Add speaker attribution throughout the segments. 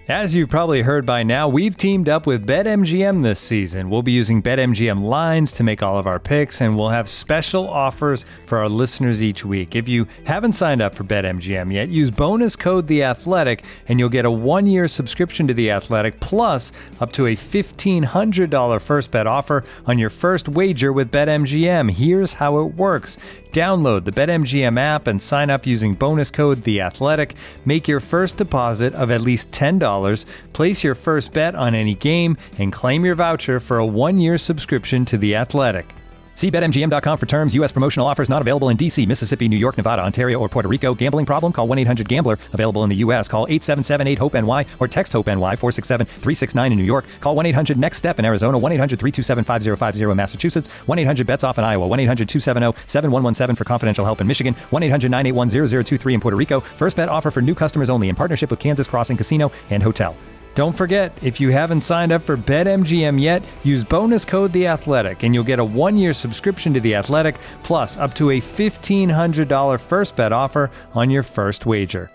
Speaker 1: As you've probably heard by now, we've teamed up with BetMGM this season. We'll be using BetMGM lines to make all of our picks, and we'll have special offers for our listeners each week. If you haven't signed up for BetMGM yet, use bonus code The Athletic, and you'll get a 1-year subscription to The Athletic, plus up to a $1,500 first bet offer on your first wager with BetMGM. Here's how it works. Download the BetMGM app and sign up using bonus code The Athletic. Make your first deposit of at least $10. Place your first bet on any game and claim your voucher for a 1-year subscription to The Athletic. See BetMGM.com for terms. U.S. promotional offers not available in D.C., Mississippi, New York, Nevada, Ontario, or Puerto Rico. Gambling problem? Call 1-800-GAMBLER. Available in the U.S. Call 877-8-HOPE-NY or text HOPE-NY 467-369 in New York. Call 1-800-NEXT-STEP in Arizona. 1-800-327-5050 in Massachusetts. 1-800-BETS-OFF in Iowa. 1-800-270-7117 for confidential help in Michigan. 1-800-981-0023 in Puerto Rico. First bet offer for new customers only in partnership with Kansas Crossing Casino and Hotel. Don't forget, if you haven't signed up for BetMGM yet, use bonus code The Athletic, and you'll get a 1-year subscription to The Athletic, plus up to a $1,500 first bet offer on your first wager.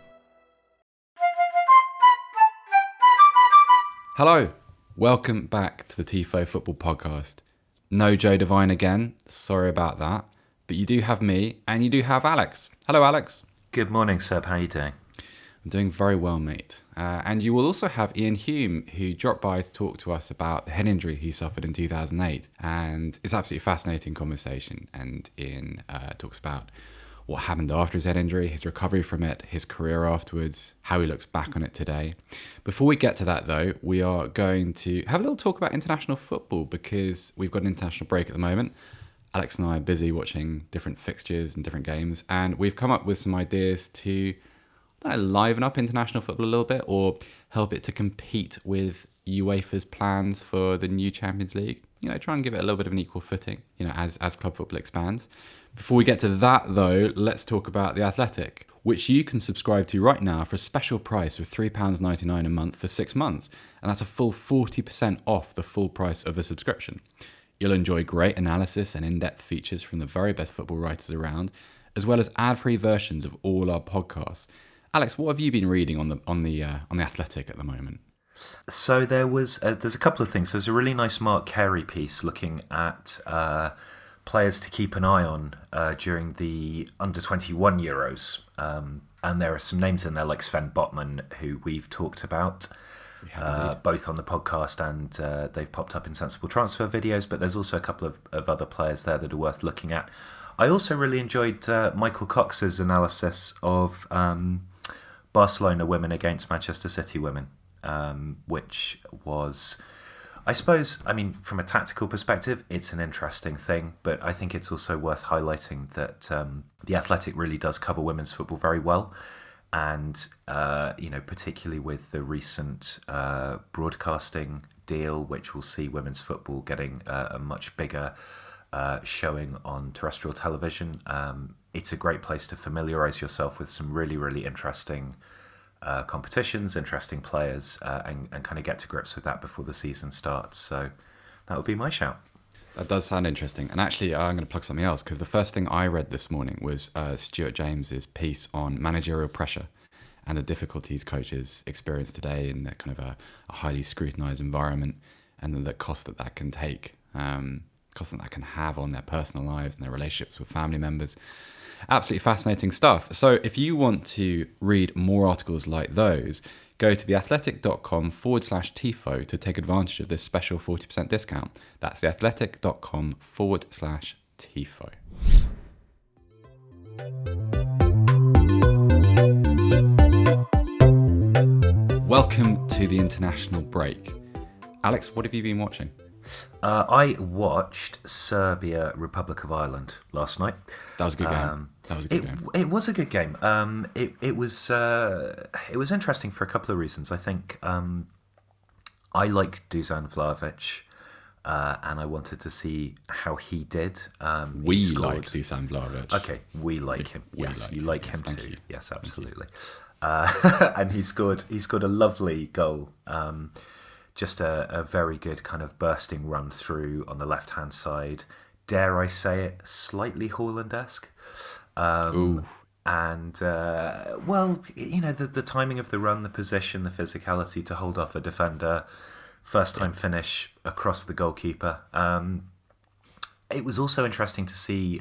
Speaker 2: Hello, welcome back to the TIFO Football Podcast. No Joe Devine again, sorry about that, but you do have me, and you do have Alex. Hello, Alex.
Speaker 3: Good morning, Seb. How are you doing?
Speaker 2: I'm doing very well, mate. And you will also have Ian Hume, who dropped by to talk to us about the head injury he suffered in 2008. And it's absolutely fascinating conversation. And Ian talks about what happened after his head injury, his recovery from it, his career afterwards, how he looks back on it today. Before we get to that, though, we are going to have a little talk about international football, because we've got an international break at the moment. Alex and I are busy watching different fixtures and different games. And we've come up with some ideas to liven up international football a little bit, or help it to compete with UEFA's plans for the new Champions League. You know, try and give it a little bit of an equal footing, you know, as club football expands. Before we get to that, though, let's talk about The Athletic, which you can subscribe to right now for a special price of £3.99 a month for 6 months. And that's a full 40% off the full price of the subscription. You'll enjoy great analysis and in-depth features from the very best football writers around, as well as ad-free versions of all our podcasts. Alex, what have you been reading on the Athletic at the moment?
Speaker 3: So there's a couple of things. There's a really nice Mark Carey piece looking at players to keep an eye on during the under-21 Euros. And there are some names in there like Sven Botman, who we've talked about both on the podcast, and they've popped up in Sensible Transfer videos, but there's also a couple of other players there that are worth looking at. I also really enjoyed Michael Cox's analysis of Barcelona women against Manchester City women, which was, I suppose, I mean, from a tactical perspective, it's an interesting thing, but I think it's also worth highlighting that The Athletic really does cover women's football very well. And, particularly with the recent broadcasting deal, which will see women's football getting a much bigger showing on terrestrial television. It's a great place to familiarise yourself with some really, really interesting competitions, interesting players, and kind of get to grips with that before the season starts. So that would be my shout.
Speaker 2: That does sound interesting. And actually, I'm going to plug something else, because the first thing I read this morning was Stuart James's piece on managerial pressure and the difficulties coaches experience today in kind of a highly scrutinised environment, and then the cost that can take, cost that can have on their personal lives and their relationships with family members. Absolutely fascinating stuff. So if you want to read more articles like those, go to theathletic.com/TIFO to take advantage of this special 40% discount. That's theathletic.com/TIFO. Welcome to the international break. Alex, what have you been watching?
Speaker 3: I watched Serbia, Republic of Ireland last night.
Speaker 2: That was a good game.
Speaker 3: It was a good game. It was interesting for a couple of reasons. I think I like Dusan Vlahovic, and I wanted to see how he did.
Speaker 2: We like Dusan Vlahovic.
Speaker 3: Okay, we like him. Yes, you like him too.
Speaker 2: You.
Speaker 3: Yes, absolutely. And he scored a lovely goal. Just a very good kind of bursting run through on the left-hand side. Dare I say it, slightly Haaland-esque. And And, well, you know, the timing of the run, the position, the physicality to hold off a defender, first time finish across the goalkeeper. It was also interesting to see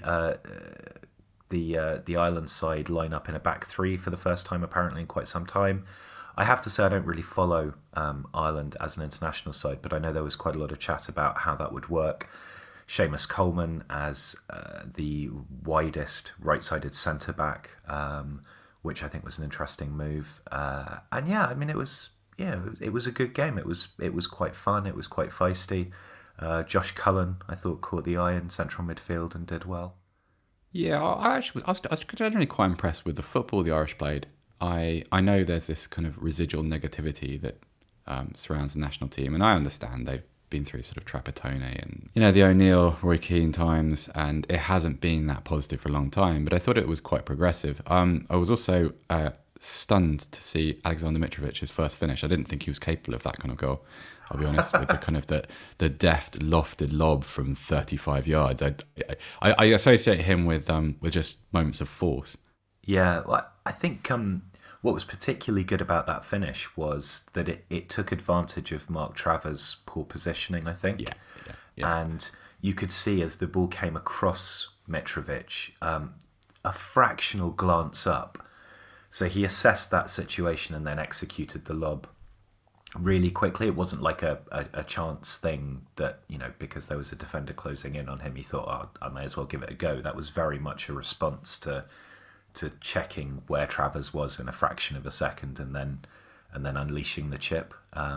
Speaker 3: the Ireland side line up in a back three for the first time apparently in quite some time. I have to say I don't really follow Ireland as an international side, but I know there was quite a lot of chat about how that would work. Seamus Coleman as the widest right-sided centre-back, which I think was an interesting move. And yeah, I mean, it was a good game. It was quite fun. It was quite feisty. Josh Cullen, I thought, caught the eye in central midfield and did well.
Speaker 2: Yeah, I was generally quite impressed with the football the Irish played. I know there's this kind of residual negativity that surrounds the national team, and I understand they've been through sort of Trapattoni and, you know, the O'Neill, Roy Keane times, and it hasn't been that positive for a long time, but I thought it was quite progressive. I was also stunned to see Alexander Mitrovic's first finish. I didn't think he was capable of that kind of goal, I'll be honest, with the kind of the deft, lofted lob from 35 yards. I associate him with just moments of force.
Speaker 3: Yeah, well, I think what was particularly good about that finish was that it took advantage of Mark Travers' poor positioning, I think. Yeah. And you could see as the ball came across Mitrovic, a fractional glance up. So he assessed that situation and then executed the lob really quickly. It wasn't like a chance thing that, you know, because there was a defender closing in on him, he thought, oh, I may as well give it a go. That was very much a response to checking where Travers was in a fraction of a second and then unleashing the chip.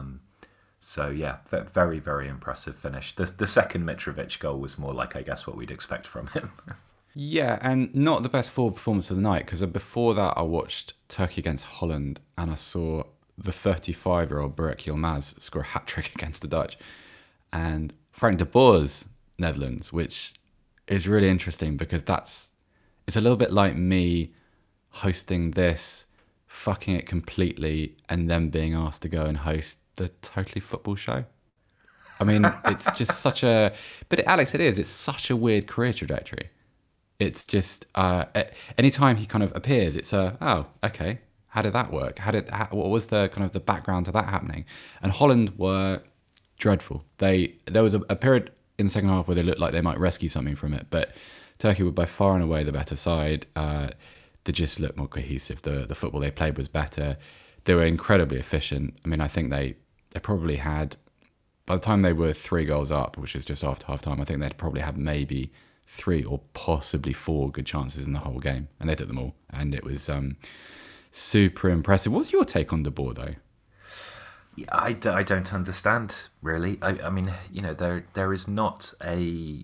Speaker 3: So yeah, very, very impressive finish. The second Mitrovic goal was more like, I guess, what we'd expect from him.
Speaker 2: Yeah, and not the best forward performance of the night, because before that I watched Turkey against Holland and I saw the 35-year-old Burak Yilmaz score a hat-trick against the Dutch, and Frank de Boer's Netherlands, which is really interesting because it's a little bit like me hosting this, fucking it completely, and then being asked to go and host the Totally Football show. I mean, it's just such a... But Alex, it's such a weird career trajectory. It's just, anytime he kind of appears, it's oh, okay, how did that work? What was the kind of the background to that happening? And Holland were dreadful. There was a period in the second half where they looked like they might rescue something from it, but Turkey were by far and away the better side. They just looked more cohesive. The football they played was better. They were incredibly efficient. I mean, I think they probably had, by the time they were 3 goals up, which was just after half time, I think they'd probably had maybe 3 or possibly 4 good chances in the whole game, and they took them all, and it was super impressive. What's your take on De Boer, though?
Speaker 3: Yeah, I don't understand, really. I mean, you know, there is not a...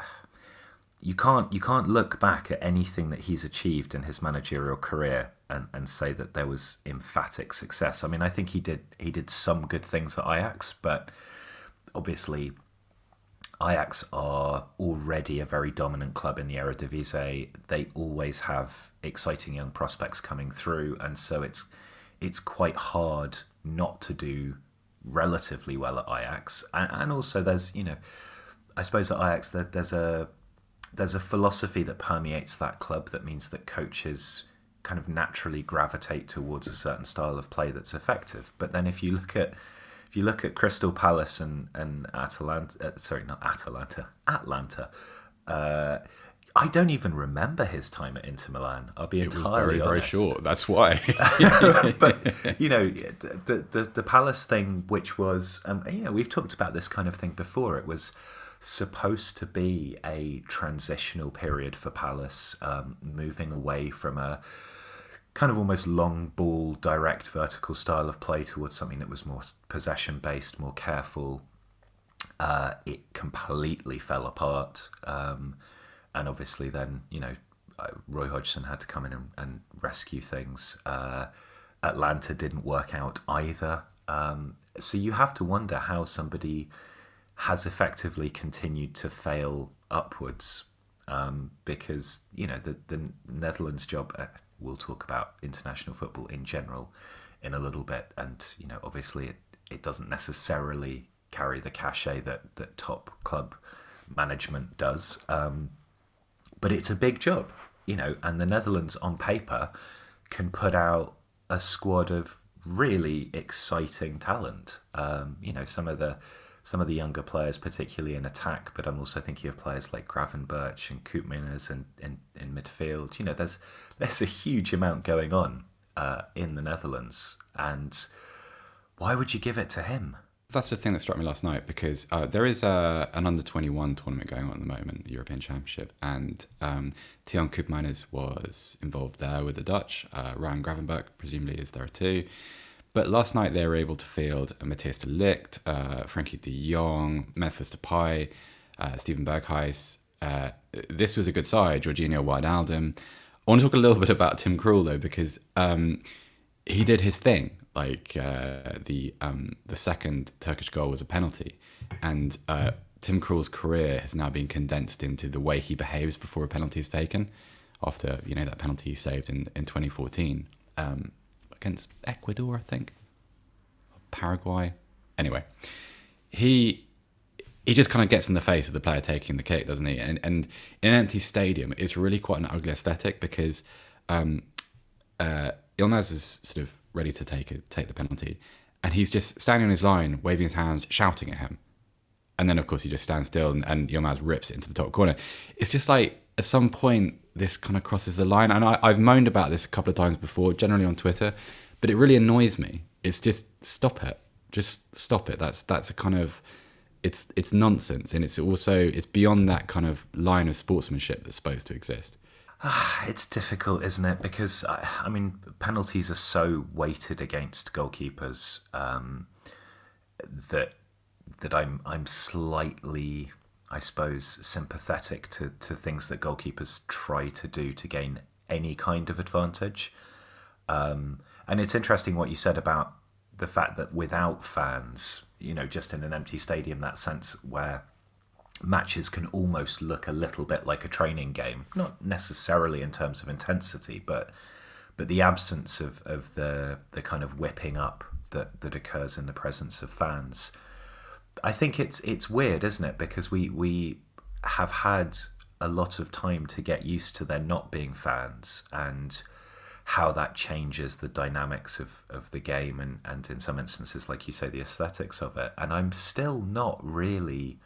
Speaker 3: You can't look back at anything that he's achieved in his managerial career and say that there was emphatic success. I mean, I think he did some good things at Ajax, but obviously Ajax are already a very dominant club in the Eredivisie. They always have exciting young prospects coming through, and so it's quite hard not to do relatively well at Ajax. And also there's, you know, I suppose at Ajax there's a philosophy that permeates that club that means that coaches kind of naturally gravitate towards a certain style of play that's effective. But then if you look at Crystal Palace and Atalanta, I don't even remember his time at Inter Milan. I'll be entirely honest.
Speaker 2: Very short. That's why.
Speaker 3: But you know, the Palace thing, which was, you know, we've talked about this kind of thing before. It was supposed to be a transitional period for Palace, moving away from a kind of almost long ball, direct vertical style of play towards something that was more possession based, more careful. It completely fell apart, and obviously then, you know, Roy Hodgson had to come in and rescue things. Atlanta didn't work out either, so you have to wonder how somebody has effectively continued to fail upwards, because, you know, the Netherlands job, we'll talk about international football in general in a little bit, and, you know, obviously it doesn't necessarily carry the cachet that top club management does, but it's a big job. and the Netherlands on paper can put out a squad of really exciting talent. Some of the younger players, particularly in attack, but I'm also thinking of players like Gravenberch and Koopmeiners in midfield. There's a huge amount going on in the Netherlands, and why would you give it to him?
Speaker 2: That's the thing that struck me last night, because there is an under-21 tournament going on at the moment, the European Championship, and Tiaan Koopmeiners was involved there with the Dutch. Ryan Gravenberch presumably is there too. But last night they were able to field Matthias de Ligt, Frankie de Jong, Memphis Depay, Steven Berghuis. This was a good side, Jorginho Wijnaldum. I want to talk a little bit about Tim Krul though, because he did his thing. Like the second Turkish goal was a penalty, and Tim Krul's career has now been condensed into the way he behaves before a penalty is taken. After that penalty he saved in 2014 against Ecuador, I think, Paraguay. Anyway, he just kind of gets in the face of the player taking the kick, doesn't he? And in an empty stadium, it's really quite an ugly aesthetic, because Yilmaz is sort of ready to take the penalty, and he's just standing on his line, waving his hands, shouting at him, and then of course he just stands still, and Yilmaz rips it into the top corner. It's just like, at some point this kind of crosses the line, and I've moaned about this a couple of times before, generally on Twitter, but it really annoys me. It's just, stop it, just stop it. That's a kind of, it's nonsense, and it's beyond that kind of line of sportsmanship that's supposed to exist.
Speaker 3: It's difficult, isn't it? Because penalties are so weighted against goalkeepers that I'm slightly, I suppose, sympathetic to things that goalkeepers try to do to gain any kind of advantage. And it's interesting what you said about the fact that without fans, just in an empty stadium, that sense where matches can almost look a little bit like a training game, not necessarily in terms of intensity, but the absence of the kind of whipping up that occurs in the presence of fans. I think it's weird, isn't it? Because we have had a lot of time to get used to there not being fans, and how that changes the dynamics of the game, and in some instances, like you say, the aesthetics of it. And I'm still not really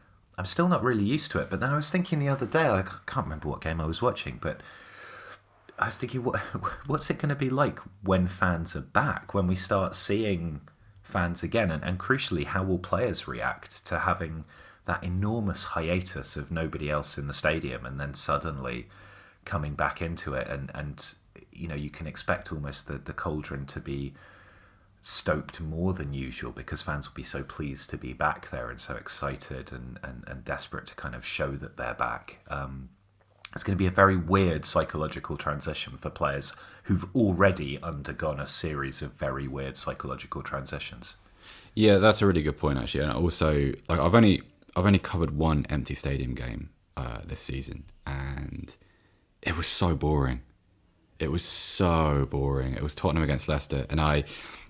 Speaker 3: used to it. But then I was thinking the other day, I can't remember what game I was watching, but I was thinking, what's it going to be like when fans are back, when we start seeing fans again? And crucially, how will players react to having that enormous hiatus of nobody else in the stadium, and then suddenly coming back into it? And you can expect almost the cauldron to be stoked more than usual, because fans will be so pleased to be back there and so excited and desperate to kind of show that they're back. It's going to be a very weird psychological transition for players who've already undergone a series of very weird psychological transitions.
Speaker 2: Yeah, that's a really good point, actually. And also, like, I've only covered one empty stadium game this season, and it was so boring. It was so boring. It was Tottenham against Leicester, and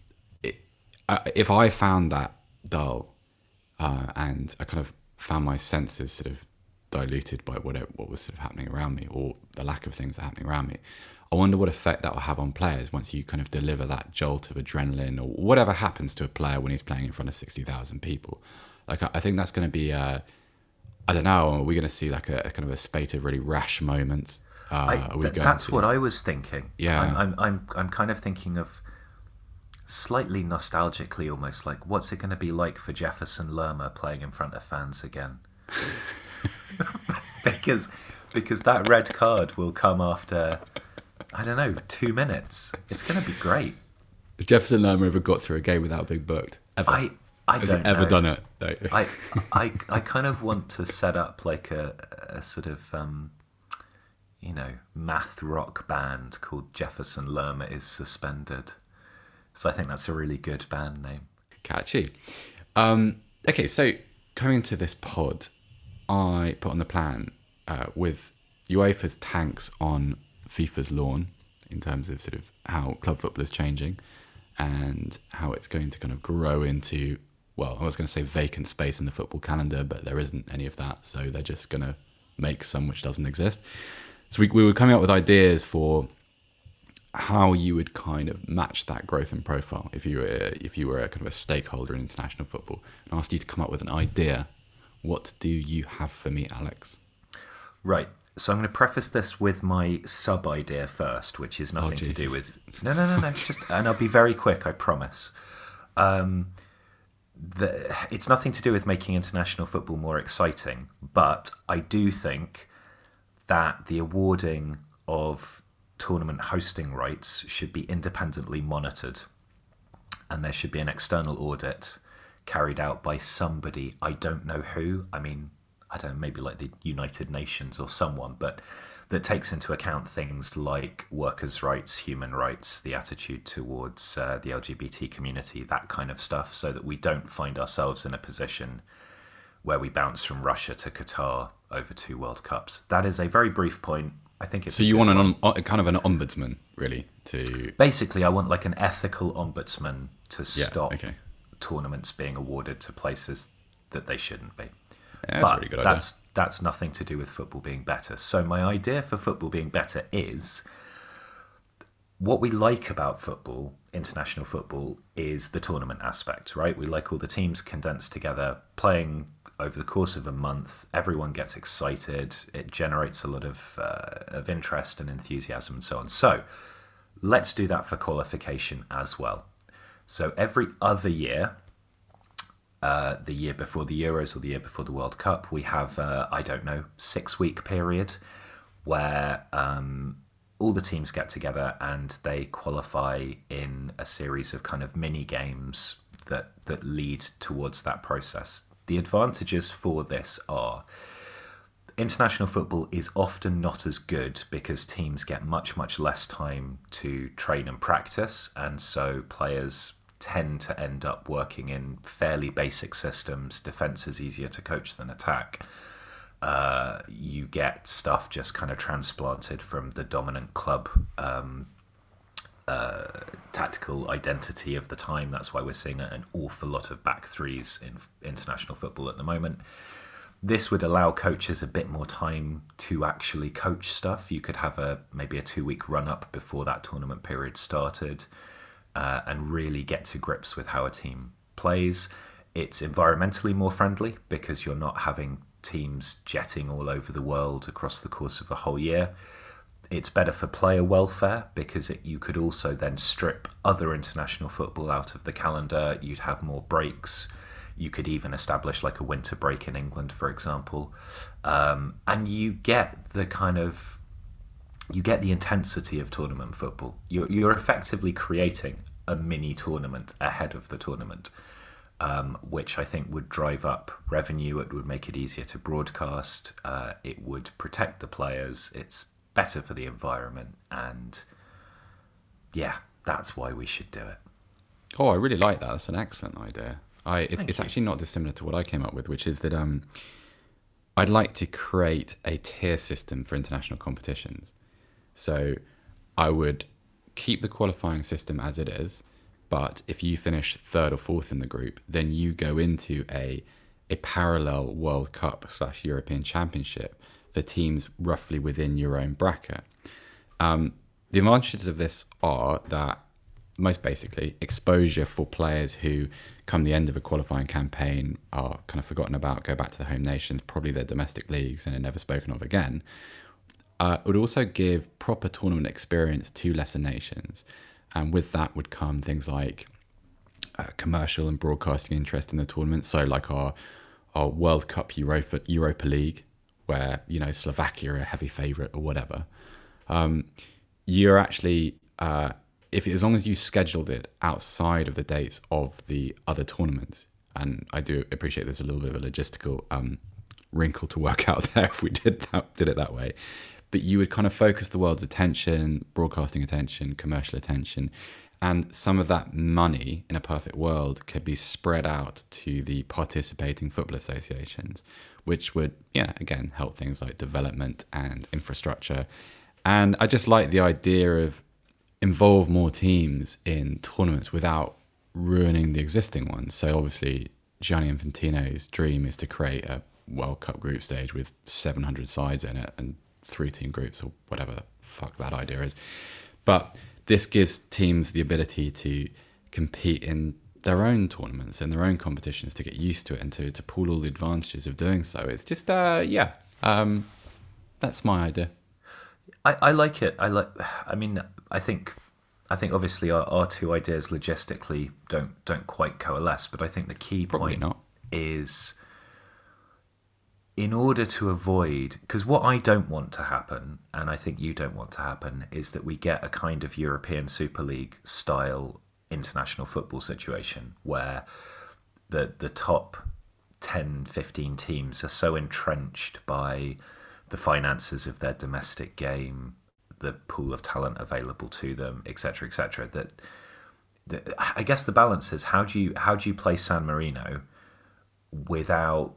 Speaker 2: if I found that dull, and I kind of found my senses sort of diluted by what was sort of happening around me, or the lack of things happening around me, I wonder what effect that will have on players once you kind of deliver that jolt of adrenaline, or whatever happens to a player when he's playing in front of 60,000 people. Like, I think that's going to be, I don't know, are we going to see like a kind of a spate of really rash moments?
Speaker 3: That's what I was thinking.
Speaker 2: Yeah,
Speaker 3: I'm kind of thinking of, slightly nostalgically almost, like, what's it going to be like for Jefferson Lerma playing in front of fans again? because that red card will come after, I don't know, 2 minutes. It's going to be great.
Speaker 2: Has Jefferson Lerma ever got through a game without being booked? Ever?
Speaker 3: I
Speaker 2: Has
Speaker 3: don't
Speaker 2: he ever
Speaker 3: know.
Speaker 2: done it? No.
Speaker 3: I kind of want to set up like a sort of math rock band called Jefferson Lerma is Suspended. So I think that's a really good band name.
Speaker 2: Catchy. Okay, so coming into this pod, I put on the plan with UEFA's tanks on FIFA's lawn, in terms of sort of how club football is changing and how it's going to kind of grow into, well, I was going to say vacant space in the football calendar, but there isn't any of that, so they're just going to make some which doesn't exist. So we were coming up with ideas for how you would kind of match that growth and profile if you were a kind of a stakeholder in international football, and asked you to come up with an idea. What do you have for me, Alex?
Speaker 3: Right. So I'm going to preface this with my sub idea first, which is nothing to do with no. It's just, and I'll be very quick, I promise. It's nothing to do with making international football more exciting, but I do think that the awarding of tournament hosting rights should be independently monitored, and there should be an external audit carried out by somebody. I don't know who. I mean, I don't know, maybe like the United Nations or someone, but that takes into account things like workers' rights, human rights, the attitude towards the LGBT community, that kind of stuff, so that we don't find ourselves in a position where we bounce from Russia to Qatar over 2 World Cups. That is a very brief point. I think it's
Speaker 2: so you want kind of an ombudsman, really, to
Speaker 3: basically. I want like an ethical ombudsman to stop tournaments being awarded to places that they shouldn't be.
Speaker 2: Yeah, that's a really good idea.
Speaker 3: That's nothing to do with football being better. So my idea for football being better is, what we like about football, international football, is the tournament aspect, right? We like all the teams condensed together, playing over the course of a month. Everyone gets excited. It generates a lot of interest and enthusiasm and so on. So let's do that for qualification as well. So every other year, the year before the Euros or the year before the World Cup, we have, 6-week period where all the teams get together and they qualify in a series of kind of mini games that lead towards that process. The advantages for this are, international football is often not as good because teams get much, much less time to train and practice, and so players tend to end up working in fairly basic systems. Defense is easier to coach than attack. You get stuff just kind of transplanted from the dominant club tactical identity of the time. That's why we're seeing an awful lot of back threes in international football at the moment. This would allow coaches a bit more time to actually coach stuff. You could have maybe a 2-week run up before that tournament period started, and really get to grips with how a team plays. It's environmentally more friendly because you're not having teams jetting all over the world across the course of a whole year. It's better for player welfare because you could also then strip other international football out of the calendar. You'd have more breaks. You could even establish like a winter break in England, for example. And you get the intensity of tournament football. You're effectively creating a mini tournament ahead of the tournament, which I think would drive up revenue. It would make it easier to broadcast. It would protect the players. It's better for the environment, and yeah, that's why we should do it.
Speaker 2: Oh, I really like that. That's an excellent idea. It's actually not dissimilar to what I came up with, which is that I'd like to create a tier system for international competitions. So I would keep the qualifying system as it is, but if you finish 3rd or 4th in the group, then you go into a parallel World Cup / European Championship for teams roughly within your own bracket. The advantages of this are that, most basically, exposure for players who, come the end of a qualifying campaign, are kind of forgotten about, go back to the home nations, probably their domestic leagues, and are never spoken of again. It would also give proper tournament experience to lesser nations. And with that would come things like commercial and broadcasting interest in the tournament. So like our World Cup Europa League, where, Slovakia are a heavy favourite or whatever. You're actually, as long as you scheduled it outside of the dates of the other tournaments, and I do appreciate there's a little bit of a logistical wrinkle to work out there if we did it that way, but you would kind of focus the world's attention, broadcasting attention, commercial attention, and some of that money in a perfect world could be spread out to the participating football associations, which would, again, help things like development and infrastructure. And I just like the idea of involve more teams in tournaments without ruining the existing ones. So obviously, Gianni Infantino's dream is to create a World Cup group stage with 700 sides in it and 3-team groups or whatever the fuck that idea is. But this gives teams the ability to compete in their own tournaments and their own competitions, to get used to it and to pull all the advantages of doing so. It's just, that's my idea.
Speaker 3: I like it. I think obviously our two ideas logistically don't quite coalesce, but I think the key point is, in order to avoid, because what I don't want to happen, and I think you don't want to happen, is that we get a kind of European Super League style international football situation where the top 10, 15 teams are so entrenched by the finances of their domestic game, the pool of talent available to them, etc., that I guess the balance is, how do you play San Marino without,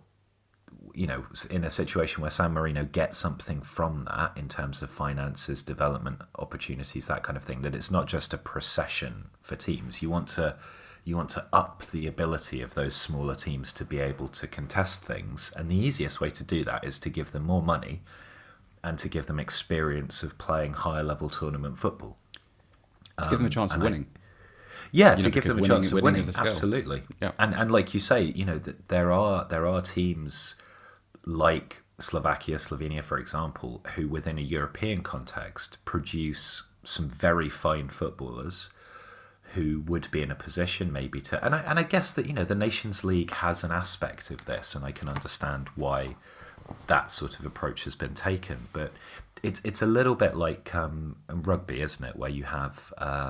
Speaker 3: in a situation where San Marino gets something from that in terms of finances, development opportunities, that kind of thing, that it's not just a procession for teams. You want to up the ability of those smaller teams to be able to contest things, and the easiest way to do that is to give them more money and to give them experience of playing higher level tournament football.
Speaker 2: To give them a chance of winning.
Speaker 3: To give them a chance of winning, absolutely.
Speaker 2: Yeah.
Speaker 3: And like you say, that there are teams like Slovakia, Slovenia, for example, who within a European context produce some very fine footballers who would be in a position maybe to, and I guess that the Nations League has an aspect of this, and I can understand why that sort of approach has been taken, but it's a little bit like rugby, isn't it, where you have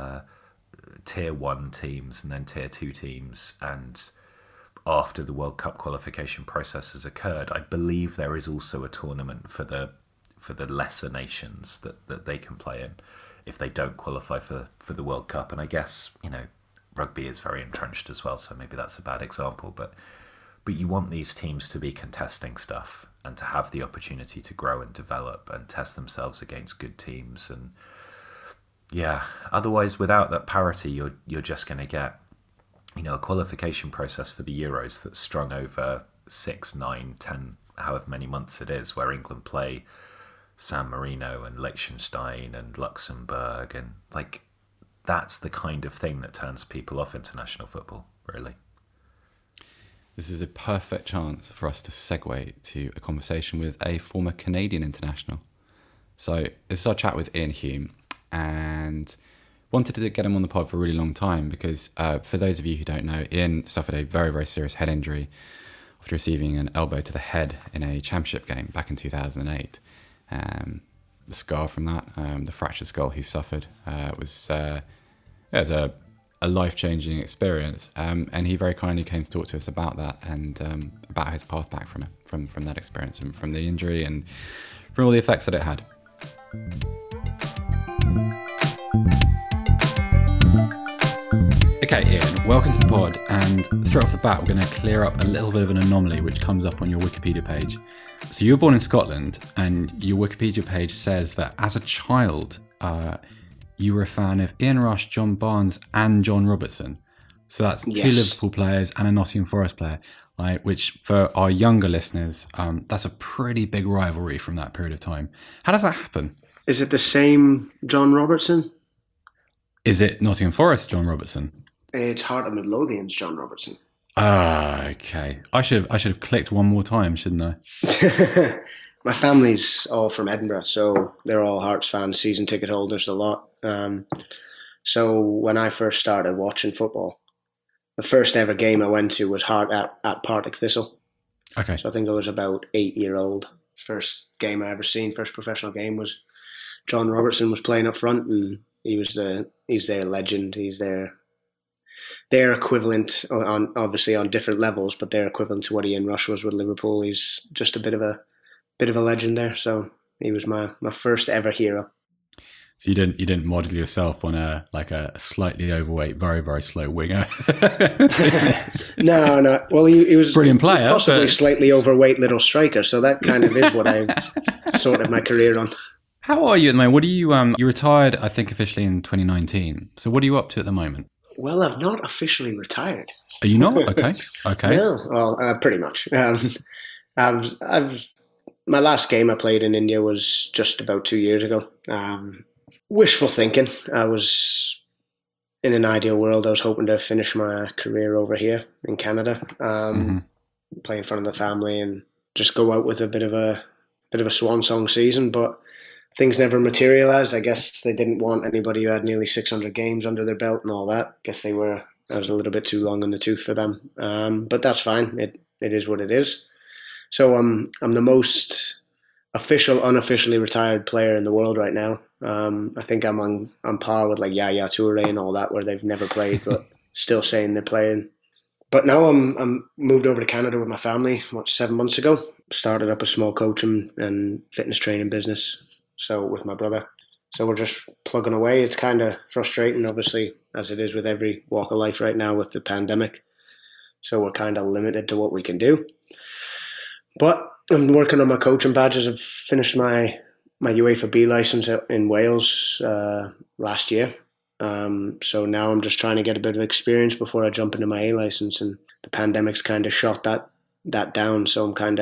Speaker 3: tier 1 teams and then tier 2 teams, and after the World Cup qualification process has occurred, I believe there is also a tournament for the lesser nations that they can play in if they don't qualify for the World Cup. And I guess, rugby is very entrenched as well, so maybe that's a bad example, but you want these teams to be contesting stuff and to have the opportunity to grow and develop and test themselves against good teams. And otherwise, without that parity, you're just going to get a qualification process for the Euros that's strung over 6, 9, 10, however many months it is, where England play San Marino and Liechtenstein and Luxembourg, and that's the kind of thing that turns people off international football, really.
Speaker 2: This is a perfect chance for us to segue to a conversation with a former Canadian international. So this is our chat with Ian Hume, and wanted to get him on the pod for a really long time because for those of you who don't know, Ian suffered a very, very serious head injury after receiving an elbow to the head in a championship game back in 2008. The scar from that, the fractured skull he suffered, was a life-changing experience, and he very kindly came to talk to us about that and about his path back from that experience and from the injury and from all the effects that it had. Okay, Ian, welcome to the pod, and straight off the bat we're going to clear up a little bit of an anomaly which comes up on your Wikipedia page. So you were born in Scotland, and your Wikipedia page says that as a child you were a fan of Ian Rush, John Barnes and John Robertson. So that's two Liverpool players and a Nottingham Forest player, which for our younger listeners, that's a pretty big rivalry from that period of time. How does that happen?
Speaker 4: Is it the same John Robertson?
Speaker 2: Is it Nottingham Forest John Robertson?
Speaker 4: It's Heart of Midlothian's John Robertson.
Speaker 2: Okay. I should have clicked one more time, shouldn't I?
Speaker 4: My family's all from Edinburgh, so they're all Hearts fans, season ticket holders, a lot. So when I first started watching football, the first ever game I went to was Heart at Partick Thistle.
Speaker 2: Okay.
Speaker 4: So I think I was about 8-year-old. First game I ever seen, first professional game, was John Robertson was playing up front, and he's their legend. He's their equivalent, obviously on different levels, but their equivalent to what Ian Rush was with Liverpool. He's just a bit of a legend there. So he was my first ever hero.
Speaker 2: So you didn't model yourself on a slightly overweight, very, very slow winger.
Speaker 4: No. Well, he was
Speaker 2: brilliant player,
Speaker 4: possibly slightly overweight little striker. So that kind of is what I sorted my career on.
Speaker 2: How are you at the moment? What are you? You retired, I think, officially in 2019. So what are you up to at the moment?
Speaker 4: Well, I've not officially retired.
Speaker 2: Are you not? Okay.
Speaker 4: No, well, pretty much. I've My last game I played in India was just about 2 years ago. Wishful thinking. I was in an ideal world. I was hoping to finish my career over here in Canada, play in front of the family and just go out with a bit of a swan song season. But things never materialised. I guess they didn't want anybody who had nearly 600 games under their belt and all that. I guess I was a little bit too long in the tooth for them. But that's fine. It is what it is. So I'm the most official, unofficially retired player in the world right now. I think I'm on par with like Yaya Toure and all that, where they've never played but still saying they're playing. But now I'm moved over to Canada with my family. 7 months ago? Started up a small coaching and fitness training business. So with my brother. So we're just plugging away. It's kind of frustrating, obviously, as it is with every walk of life right now with the pandemic. So we're kind of limited to what we can do. But I'm working on my coaching badges. I've finished my UEFA B license in Wales last year. So now I'm just trying to get a bit of experience before I jump into my A license. And the pandemic's kind of shot that down. So I'm kind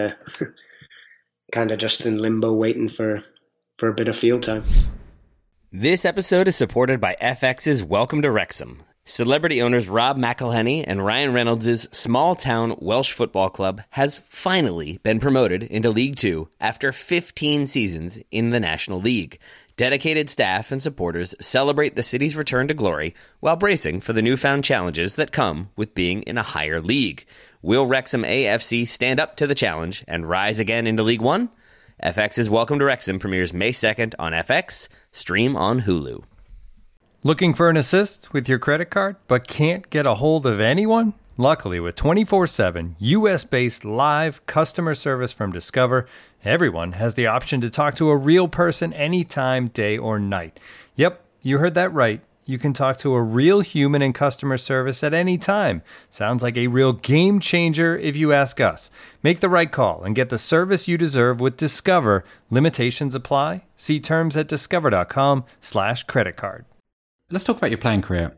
Speaker 4: of just in limbo waiting for a bit of field time.
Speaker 5: This episode is supported by FX's Welcome to Wrexham. Celebrity owners Rob McElhenney and Ryan Reynolds' small-town Welsh football club has finally been promoted into League Two after 15 seasons in the National League. Dedicated staff and supporters celebrate the city's return to glory while bracing for the newfound challenges that come with being in a higher league. Will Wrexham AFC stand up to the challenge and rise again into League One? FX's Welcome to Wrexham premieres May 2nd on FX, stream on Hulu.
Speaker 1: Looking for an assist with your credit card, but can't get a hold of anyone? Luckily, with 24/7 US-based live customer service from Discover, everyone has the option to talk to a real person anytime, day or night. Yep, you heard that right. You can talk to a real human in customer service at any time. Sounds like a real game changer if you ask us. Make the right call and get the service you deserve with Discover. Limitations apply. See terms at discover.com/creditcard.
Speaker 2: Let's talk about your playing career.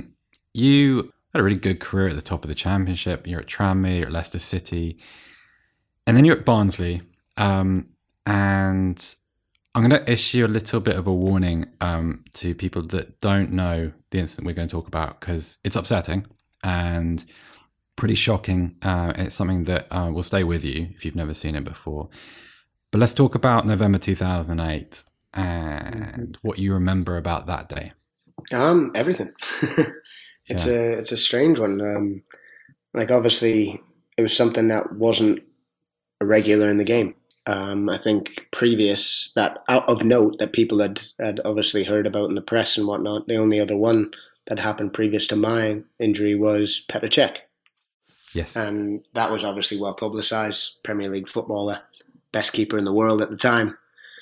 Speaker 2: You had a really good career at the top of the Championship. You're at Tranmere, you're at Leicester City, and then you're at Barnsley. And I'm going to issue a little bit of a warning to people that don't know the incident we're going to talk about, because it's upsetting and pretty shocking. It's something that will stay with you if you've never seen it before. But let's talk about November 2008 and what you remember about that day.
Speaker 4: Everything. It's a strange one. Like, obviously, it was something that wasn't a regular in the game. I think previous that out of note that people had obviously heard about in the press and whatnot. The only other one that happened previous to my injury was Petr Cech.
Speaker 2: Yes,
Speaker 4: and that was obviously well publicised. Premier League footballer, best keeper in the world at the time,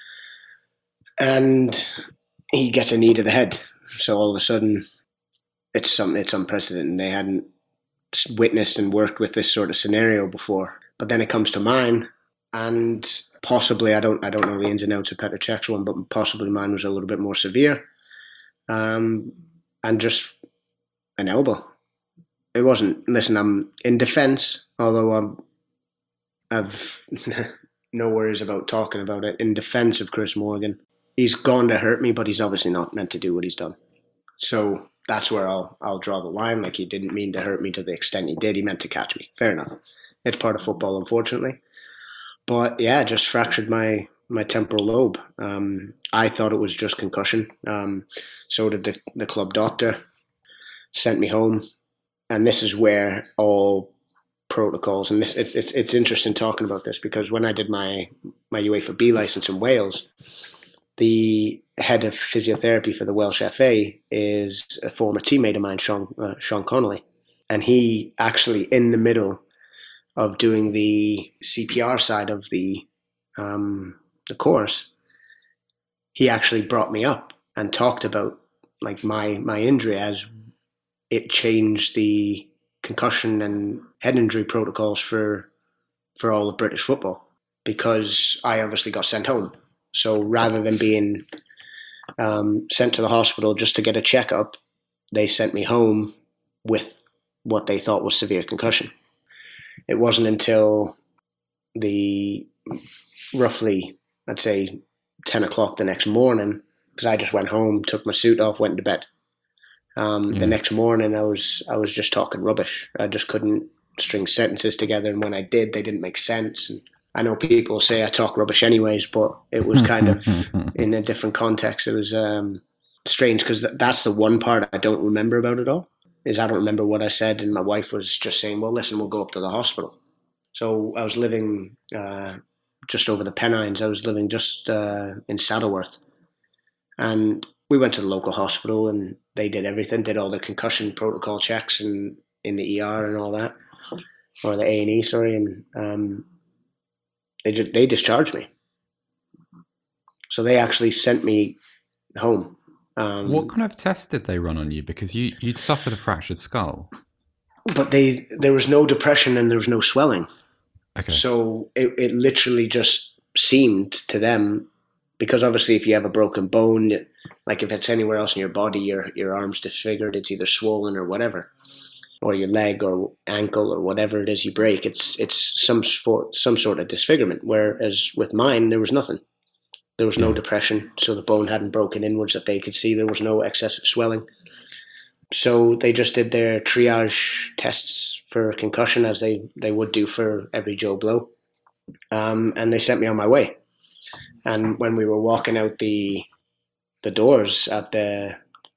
Speaker 4: and he gets a knee to the head. So all of a sudden, it's unprecedented. They hadn't witnessed and worked with this sort of scenario before. But then it comes to mine, and possibly I don't know the ins and outs of Petr Cech's one, but possibly mine was a little bit more severe, and just an elbow. It wasn't. Listen, I'm in defence, although I've no worries about talking about it. In defence of Chris Morgan, he's gone to hurt me, but he's obviously not meant to do what he's done. So that's where I'll draw the line. Like, he didn't mean to hurt me to the extent he did. He meant to catch me. Fair enough. It's part of football, unfortunately. But yeah, just fractured my temporal lobe. I thought it was just concussion. So did the club doctor. Sent me home. And this is where all protocols, and it's interesting talking about this, because when I did my UEFA B licence in Wales, the head of physiotherapy for the Welsh FA is a former teammate of mine, Sean Connolly. And he actually, in the middle of doing the CPR side of the course, he actually brought me up and talked about like my injury, as it changed the concussion and head injury protocols for all of British football, because I obviously got sent home. So rather than being sent to the hospital just to get a checkup, they sent me home with what they thought was severe concussion. It wasn't until roughly, I'd say 10 o'clock the next morning, because I just went home, took my suit off, went to bed. The next morning, I was just talking rubbish. I just couldn't string sentences together, and when I did, they didn't make sense. And I know people say I talk rubbish anyways, but it was kind of in a different context. It was strange, because that's the one part I don't remember about it all, is I don't remember what I said, and my wife was just saying, well, listen, we'll go up to the hospital. So I was living just over the Pennines. I was living just in Saddleworth. And we went to the local hospital, and they did everything, did all the concussion protocol checks and in the ER and all that, or the A&E, sorry, and they discharged me. So they actually sent me home.
Speaker 2: What kind of test did they run on you? Because you'd suffered a fractured skull.
Speaker 4: But there was no depression and there was no swelling.
Speaker 2: Okay.
Speaker 4: So it literally just seemed to them, because obviously if you have a broken bone, like if it's anywhere else in your body, your arm's disfigured, it's either swollen or whatever, or your leg or ankle or whatever it is you break, it's some sort of disfigurement. Whereas with mine, there was nothing. There was no depression, so the bone hadn't broken inwards that they could see. There was no excessive swelling. So they just did their triage tests for concussion, as they would do for every Joe Blow. And they sent me on my way. And when we were walking out the doors at the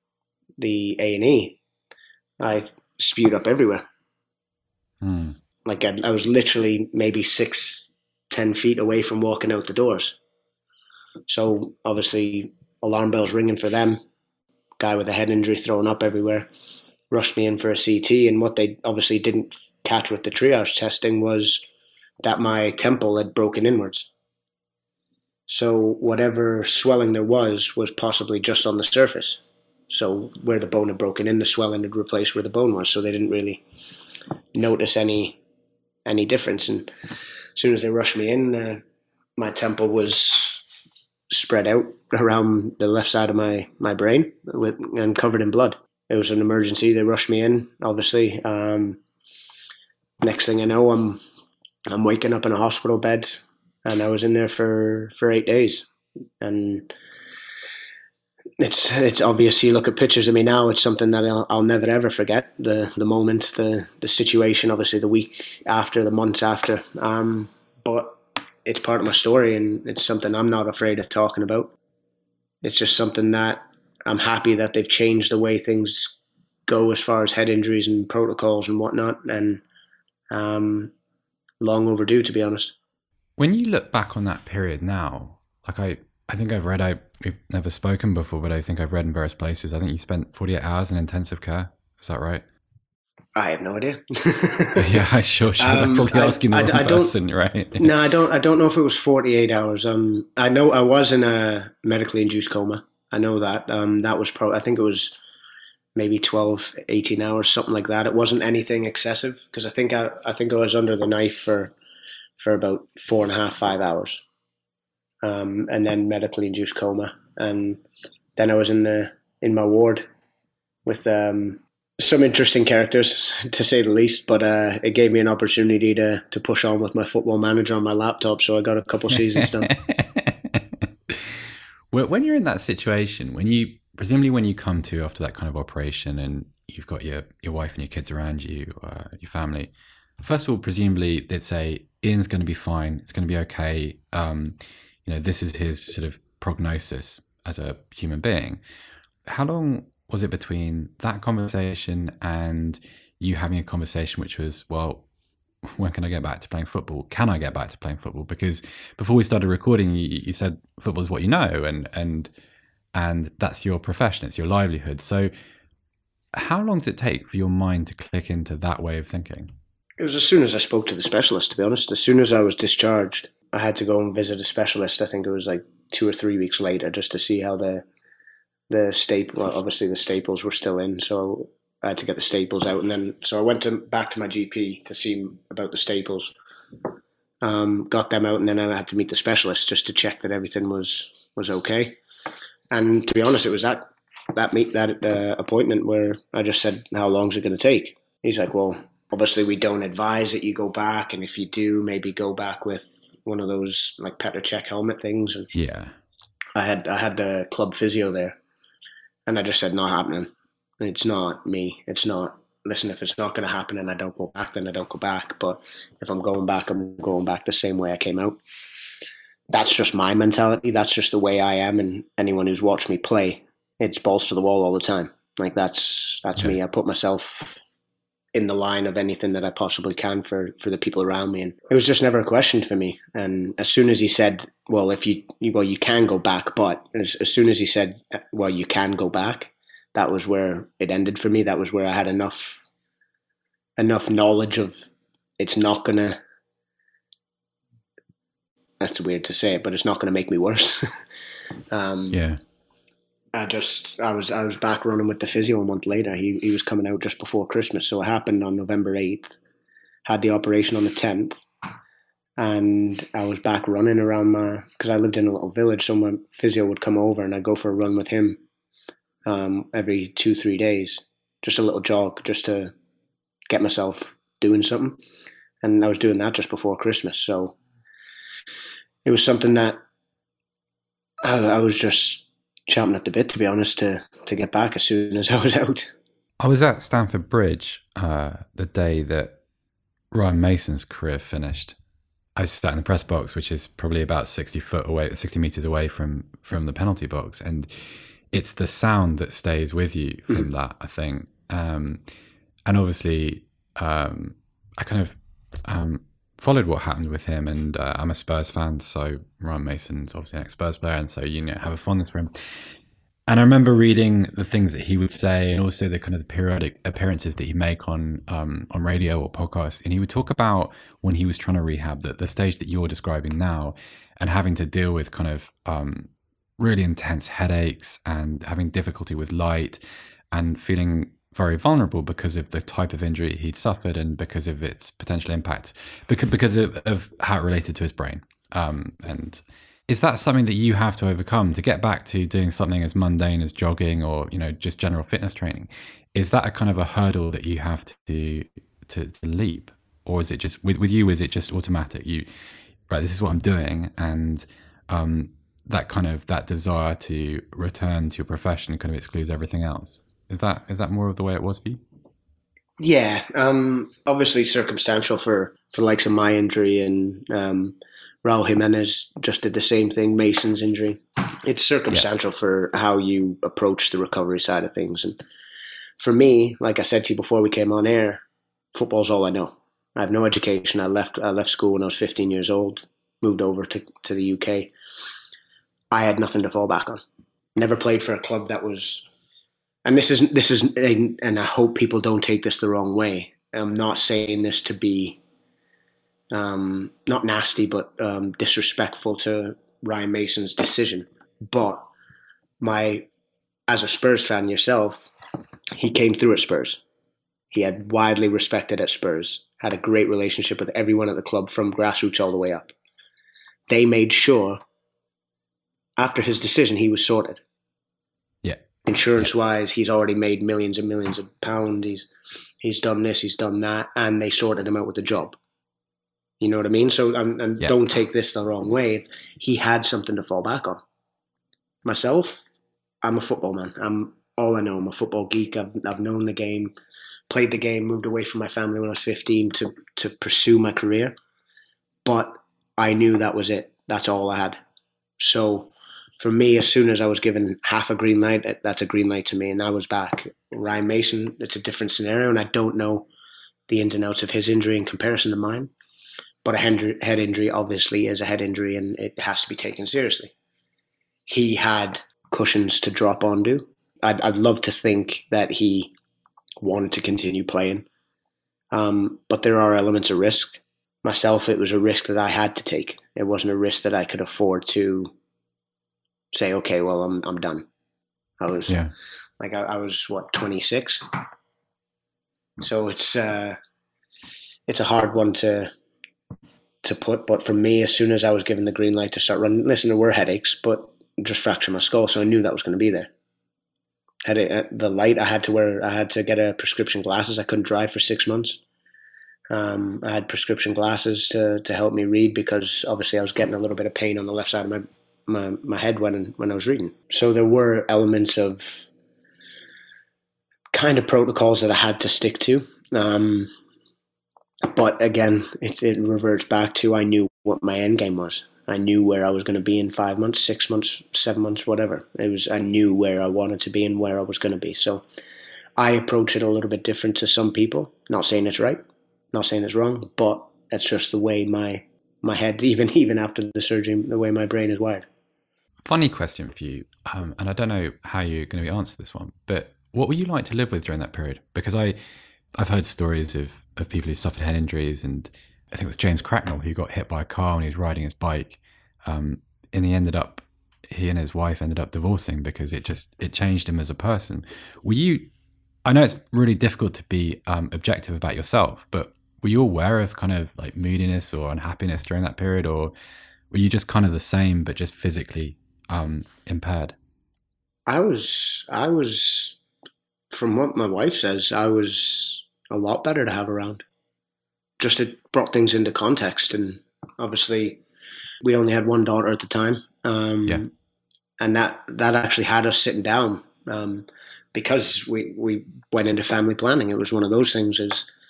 Speaker 4: A&E, I spewed up everywhere. Like I was literally maybe 6-10 feet away from walking out the doors. So obviously alarm bells ringing for them. Guy with a head injury thrown up everywhere. Rushed me in for a CT, and what they obviously didn't catch with the triage testing was that my temple had broken inwards. So whatever swelling there was possibly just on the surface. So where the bone had broken in, the swelling had replaced where the bone was. So they didn't really notice any difference. And as soon as they rushed me in, my temple was spread out around the left side of my brain and covered in blood. It was an emergency. They rushed me in, obviously. Next thing I know, I'm waking up in a hospital bed, and I was in there for 8 days. And it's obvious. You look at pictures of me now, it's something that I'll never ever forget. The moment, the situation, obviously the week after, the months after. But it's part of my story, and it's something I'm not afraid of talking about. It's just something that I'm happy that they've changed the way things go as far as head injuries and protocols and whatnot, and long overdue, to be honest.
Speaker 2: When you look back on that period now, like I think I've read, we've never spoken before, but I think I've read in various places, I think you spent 48 hours in intensive care. Is that right?
Speaker 4: I have no idea.
Speaker 2: Yeah, sure. I'm probably asking the wrong person, right?
Speaker 4: No, I don't know if it was 48 hours. I know I was in a medically induced coma. I know that. That was probably, I think it was maybe 12, 18 hours, something like that. It wasn't anything excessive, because I think I was under the knife for about 4.5, 5 hours. And then medically induced coma. And then I was in my ward with some interesting characters, to say the least, but it gave me an opportunity to push on with my Football Manager on my laptop, so I got a couple seasons done.
Speaker 2: When you're in that situation, when you come to after that kind of operation, and you've got your wife and your kids around you, your family, first of all, presumably they'd say, Ian's going to be fine, it's going to be okay, this is his sort of prognosis as a human being. How long was it between that conversation and you having a conversation which was, well, when can I get back to playing football? Can I get back to playing football? Because before we started recording, you said football is what you know, and that's your profession, it's your livelihood. So how long does it take for your mind to click into that way of thinking?
Speaker 4: It was as soon as I spoke to the specialist, to be honest. As soon as I was discharged, I had to go and visit a specialist. I think it was like 2 or 3 weeks later, just to see how obviously the staples were still in, so I had to get the staples out, and then so I went back to my GP to see about the staples. Got them out, and then I had to meet the specialist just to check that everything was okay. And to be honest, it was that appointment where I just said, "How long is it going to take?" He's like, "Well, obviously we don't advise that you go back, and if you do, maybe go back with one of those like Petr Cech helmet things. And
Speaker 2: Yeah.
Speaker 4: I had the club physio there, and I just said, not happening. It's not me. It's not. Listen, if it's not going to happen and I don't go back, then I don't go back. But if I'm going back, I'm going back the same way I came out. That's just my mentality. That's just the way I am. And anyone who's watched me play, it's balls to the wall all the time. Like that's me. I put myself in the line of anything that I possibly can for the people around me. And it was just never a question for me. And as soon as he said, well, you can go back, but as soon as he said, well, you can go back, that was where it ended for me. That was where I had enough knowledge of it's not gonna. That's weird to say it, but it's not gonna make me worse.
Speaker 2: Yeah.
Speaker 4: I was back running with the physio a month later. He was coming out just before Christmas, so it happened on November 8th. Had the operation on the 10th, and I was back running around because I lived in a little village. So my physio would come over, and I'd go for a run with him every 2-3 days, just a little jog, just to get myself doing something. And I was doing that just before Christmas, so it was something that I was just chomping at the bit, to be honest, to get back as soon as I was out.
Speaker 2: I was at Stamford Bridge the day that Ryan Mason's career finished. I sat in the press box, which is probably about 60 meters away from the penalty box, and it's the sound that stays with you from that, I think. And obviously, I kind of followed what happened with him, and I'm a Spurs fan, so Ryan Mason's obviously an ex-Spurs player, and so have a fondness for him. And I remember reading the things that he would say, and also the kind of the periodic appearances that he'd make on radio or podcasts. And he would talk about when he was trying to rehab, the stage that you're describing now, and having to deal with kind of really intense headaches and having difficulty with light and feeling very vulnerable because of the type of injury he'd suffered and because of its potential impact, because of how it related to his brain. And is that something that you have to overcome to get back to doing something as mundane as jogging or, just general fitness training? Is that a kind of a hurdle that you have to leap? Or is it just, with you, is it just automatic? Right, this is what I'm doing, and that desire to return to your profession kind of excludes everything else. Is that more of the way it was for you?
Speaker 4: Yeah, obviously circumstantial for likes of my injury, and Raul Jimenez just did the same thing, Mason's injury. It's circumstantial for how you approach the recovery side of things. And for me, like I said to you before we came on air, football's all I know. I have no education. I left school when I was 15 years old, moved over to the UK. I had nothing to fall back on. Never played for a club that was, and this is, and I hope people don't take this the wrong way. I'm not saying this to be not nasty, but disrespectful to Ryan Mason's decision. But as a Spurs fan yourself, he came through at Spurs. He had widely respected at Spurs, had a great relationship with everyone at the club from grassroots all the way up. They made sure after his decision he was sorted. Yeah. Insurance-wise, he's already made millions and millions of pounds. He's done this, he's done that, and they sorted him out with a job. You know what I mean? So, and don't take this the wrong way. He had something to fall back on. Myself, I'm a football man. I'm all I know. I'm a football geek. I've known the game, played the game, moved away from my family when I was 15 to pursue my career. But I knew that was it. That's all I had. So for me, as soon as I was given half a green light, that's a green light to me. And I was back. Ryan Mason, it's a different scenario, and I don't know the ins and outs of his injury in comparison to mine. But a head injury obviously is a head injury, and it has to be taken seriously. He had cushions to drop onto. I'd love to think that he wanted to continue playing. But there are elements of risk. Myself, it was a risk that I had to take. It wasn't a risk that I could afford to say, okay, well, I'm done. I was I was 26. So it's a hard one to put, but for me, as soon as I was given the green light to start running, listen, there were headaches, but just fractured my skull, so I knew that was going to be there. The light, I had to get a prescription glasses. I couldn't drive for 6 months. I had prescription glasses to help me read because obviously I was getting a little bit of pain on the left side of my head when I was reading. So there were elements of kind of protocols that I had to stick to. But again, it reverts back to I knew what my end game was. I knew where I was going to be in 5 months, 6 months, 7 months, whatever. I knew where I wanted to be and where I was going to be. So I approach it a little bit different to some people. Not saying it's right, not saying it's wrong, but it's just the way my head, even after the surgery, the way my brain is wired.
Speaker 2: Funny question for you, and I don't know how you're going to answer this one, but what were you like to live with during that period? Because I've heard stories of people who suffered head injuries, and I think it was James Cracknell who got hit by a car when he was riding his bike. And he and his wife ended up divorcing because it changed him as a person. I know it's really difficult to be objective about yourself, but were you aware of kind of like moodiness or unhappiness during that period, or were you just kind of the same but just physically impaired?
Speaker 4: I was, from what my wife says, I was a lot better to have around. Just it brought things into context, and obviously we only had one daughter at the time, and that actually had us sitting down because we went into family planning. It was one of those things.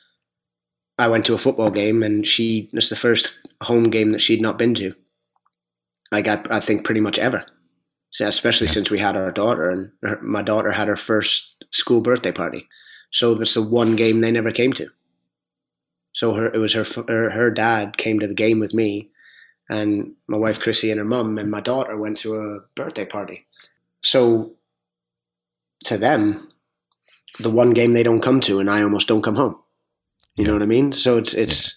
Speaker 4: I went to a football game, and it's the first home game that she'd not been to. I think pretty much ever. So especially since we had our daughter, and my daughter had her first school birthday party. So that's the one game they never came to. So her dad came to the game with me, and my wife Chrissy and her mum and my daughter went to a birthday party. So to them, the one game they don't come to, and I almost don't come home. You know what I mean? So it's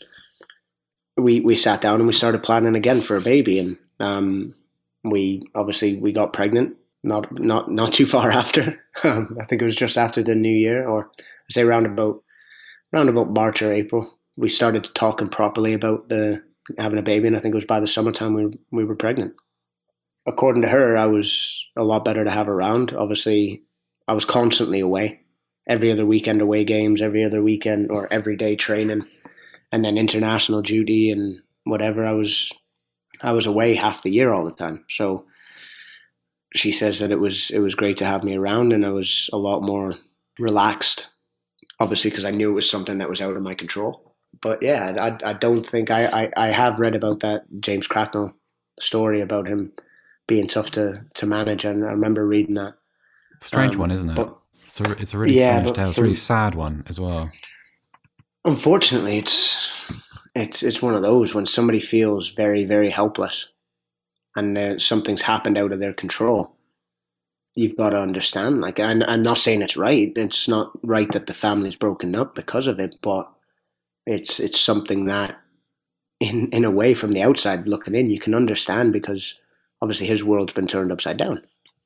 Speaker 4: we sat down and we started planning again for a baby, and we got pregnant. Not too far after. I think it was just after the New Year, or I say round about March or April. We started talking properly about having a baby, and I think it was by the summertime we were pregnant. According to her, I was a lot better to have around. Obviously, I was constantly away. Every other weekend away games, every other weekend or every day training, and then international duty and whatever. I was away half the year all the time. So she says that it was great to have me around, and I was a lot more relaxed, obviously, because I knew it was something that was out of my control. But yeah, I don't think I have read about that James Cracknell story about him being tough to manage, and I remember reading that.
Speaker 2: Strange one, isn't it? But, it's a really strange tale. It's a really sad one as well.
Speaker 4: Unfortunately, it's one of those when somebody feels very, very helpless and something's happened out of their control. You've got to understand. Like, I'm not saying it's right. It's not right that the family's broken up because of it, but it's something that, in a way, from the outside looking in, you can understand, because obviously his world's been turned upside down.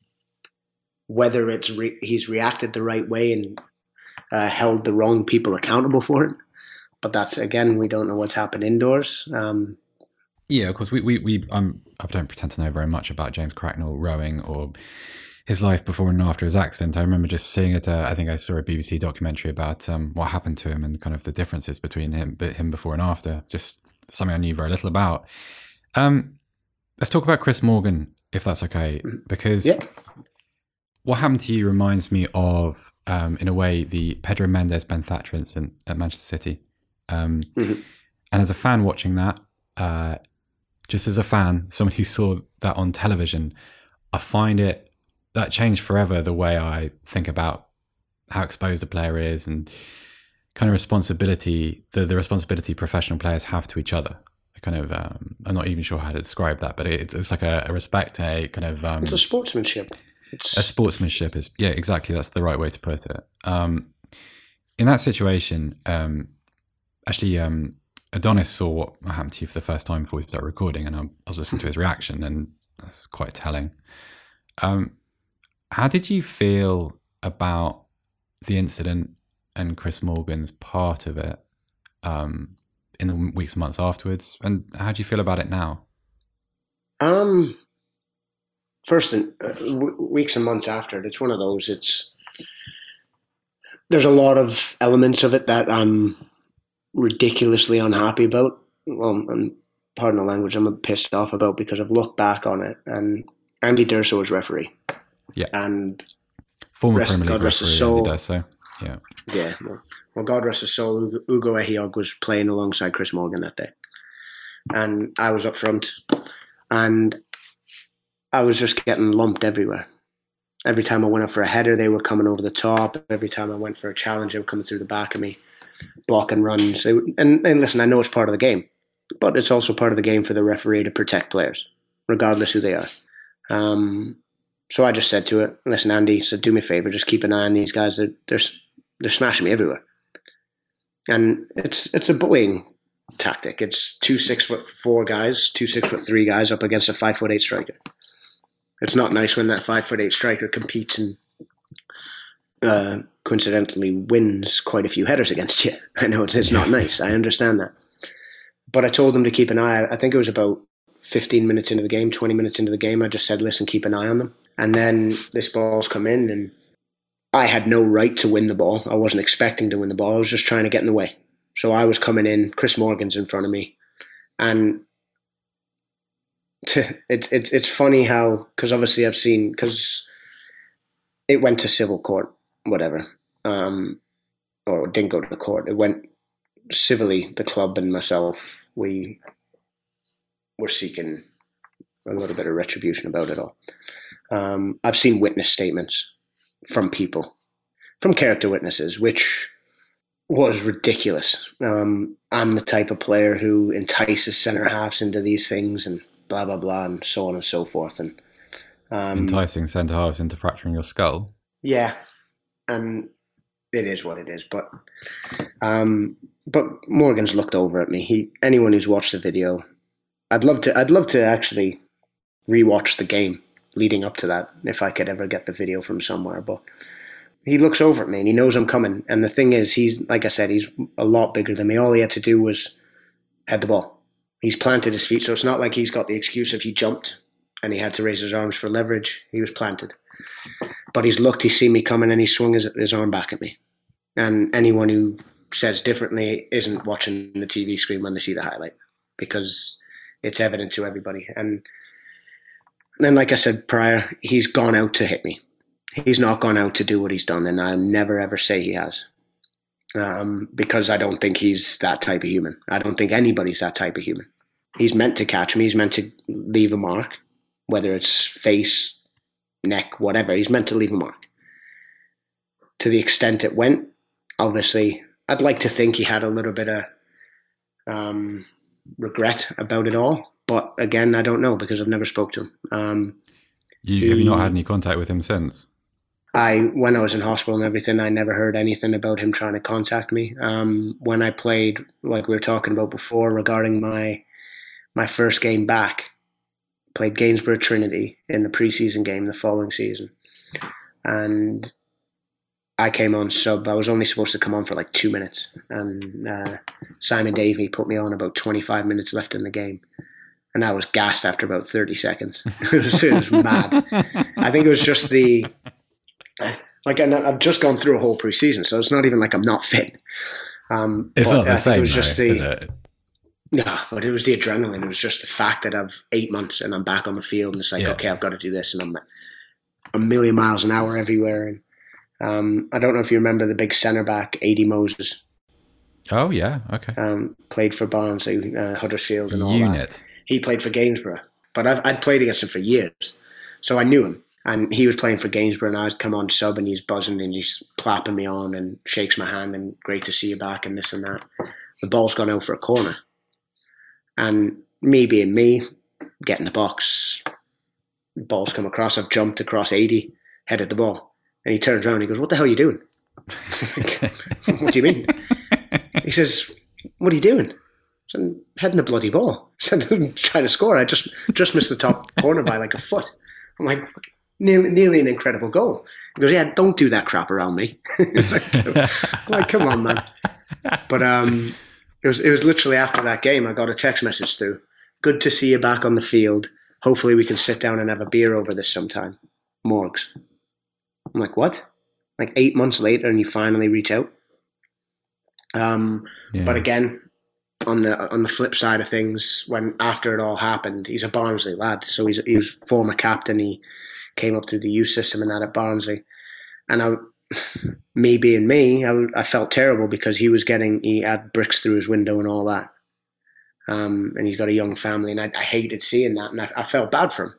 Speaker 4: Whether it's he's reacted the right way and held the wrong people accountable for it, but that's, again, we don't know what's happened indoors.
Speaker 2: Yeah, of course. I don't pretend to know very much about James Cracknell rowing or his life before and after his accident. I remember just seeing it. I think I saw a BBC documentary about what happened to him and kind of the differences between him before and after. Just something I knew very little about. Let's talk about Chris Morgan, if that's okay, because what happened to you reminds me of, in a way, the Pedro Mendes Ben Thatcher incident at Manchester City. And as a fan watching that, just as a fan, someone who saw that on television, I find that changed forever the way I think about how exposed a player is and kind of responsibility, the responsibility professional players have to each other. I kind of, I'm not even sure how to describe that, but it's like a respect, a kind of...
Speaker 4: it's a sportsmanship.
Speaker 2: A sportsmanship is, yeah, exactly. That's the right way to put it. In that situation, actually, Adonis saw what happened to you for the first time before we started recording, and I was listening to his reaction, and that's quite telling. How did you feel about the incident and Chris Morgan's part of it in the weeks and months afterwards? And how do you feel about it now?
Speaker 4: First, weeks and months after, it's one of those. There's a lot of elements of it that I'm ridiculously unhappy about. Well, and pardon the language, I'm pissed off about, because I've looked back on it, and Andy D'Urso was referee.
Speaker 2: Yeah.
Speaker 4: And
Speaker 2: former Premier League
Speaker 4: God rest his
Speaker 2: referee,
Speaker 4: soul.
Speaker 2: Andy D'Urso. Yeah.
Speaker 4: Yeah. Well, God rest his soul, Ugo Ehiogu was playing alongside Chris Morgan that day. And I was up front, and I was just getting lumped everywhere. Every time I went up for a header, they were coming over the top. Every time I went for a challenge, they were coming through the back of me, blocking runs. And listen, I know it's part of the game, but it's also part of the game for the referee to protect players, regardless who they are. So I just said to it, listen, Andy, so do me a favour, just keep an eye on these guys. They're smashing me everywhere. And it's a bullying tactic. It's 2 6'4" guys, 2 6'3" guys up against a 5'8" striker. It's not nice when that 5'8" striker competes and coincidentally wins quite a few headers against you. I know it's not nice. I understand that. But I told them to keep an eye. I think it was about 15 minutes into the game, 20 minutes into the game. I just said, listen, keep an eye on them. And then this ball's come in, and I had no right to win the ball. I wasn't expecting to win the ball. I was just trying to get in the way. So I was coming in. Chris Morgan's in front of me. And it's funny how, because obviously I've seen, because it went to civil court, whatever, or it didn't go to the court. It went civilly. The club and myself, we were seeking a little bit of retribution about it all. I've seen witness statements from people, from character witnesses, which was ridiculous. I'm the type of player who entices centre halves into these things and blah, blah, blah, and so on and so forth. And
Speaker 2: enticing centre halves into fracturing your skull.
Speaker 4: Yeah, and it is what it is. But Morgan's looked over at me. Anyone who's watched the video, I'd love to actually rewatch the game leading up to that if I could ever get the video from somewhere. But he looks over at me and he knows I'm coming. And the thing is, he's, like I said, he's a lot bigger than me. All he had to do was head the ball. He's planted his feet, so it's not like he's got the excuse of he jumped and he had to raise his arms for leverage. He was planted. But he's looked, he's seen me coming, and he swung his arm back at me. And anyone who says differently isn't watching the TV screen when they see the highlight, because it's evident to everybody. And then, like I said prior, he's gone out to hit me. He's not gone out to do what he's done, and I'll never ever say he has. Because I don't think he's that type of human. I don't think anybody's that type of human. He's meant to catch me. He's meant to leave a mark, whether it's face, neck, whatever. He's meant to leave a mark. To the extent it went, obviously, I'd like to think he had a little bit of regret about it all. But again, I don't know, because I've never spoke to him.
Speaker 2: Have you not had any contact with him since?
Speaker 4: When I was in hospital and everything, I never heard anything about him trying to contact me. When I played, like we were talking about before, regarding my first game back, played Gainsborough Trinity in the preseason game the following season. And I came on sub. I was only supposed to come on for like 2 minutes. And Simon Davey put me on about 25 minutes left in the game. And I was gassed after about 30 seconds. It was mad. I think it was just and I've just gone through a whole preseason, so it's not even like I'm not fit.
Speaker 2: It's not the same, is it?
Speaker 4: No, but it was the adrenaline. It was just the fact that I've 8 months and I'm back on the field, and it's like, okay, I've got to do this, and I'm a million miles an hour everywhere. And I don't know if you remember the big centre back, Adi Moses.
Speaker 2: Oh yeah, okay.
Speaker 4: Played for Barnsley, Huddersfield, and all
Speaker 2: Unit.
Speaker 4: that. He played for Gainsborough, but I'd played against him for years, so I knew him. And he was playing for Gainsborough, and I'd come on sub, and he's buzzing, and he's clapping me on, and shakes my hand, and great to see you back, and this and that. The ball's gone out for a corner. And me being me, getting the box, the ball's come across, I've jumped across 80, headed the ball. And he turns around and he goes, "What the hell are you doing?" "What do you mean?" He says, "What are you doing?" I said, "I'm heading the bloody ball." I said, "I'm trying to score. I just missed the top corner by like a foot." I'm like, nearly an incredible goal. He goes, "Yeah, don't do that crap around me." like, come on, man. But it was literally after that game, I got a text message through. "Good to see you back on the field. Hopefully we can sit down and have a beer over this sometime. Morgs." I'm like, what? Like 8 months later and you finally reach out? But again, on the flip side of things, when after it all happened, he's a Barnsley lad, so he was former captain. He came up through the youth system and that at Barnsley, and me being me, I felt terrible because he had bricks through his window and all that, and he's got a young family, and I hated seeing that, and I felt bad for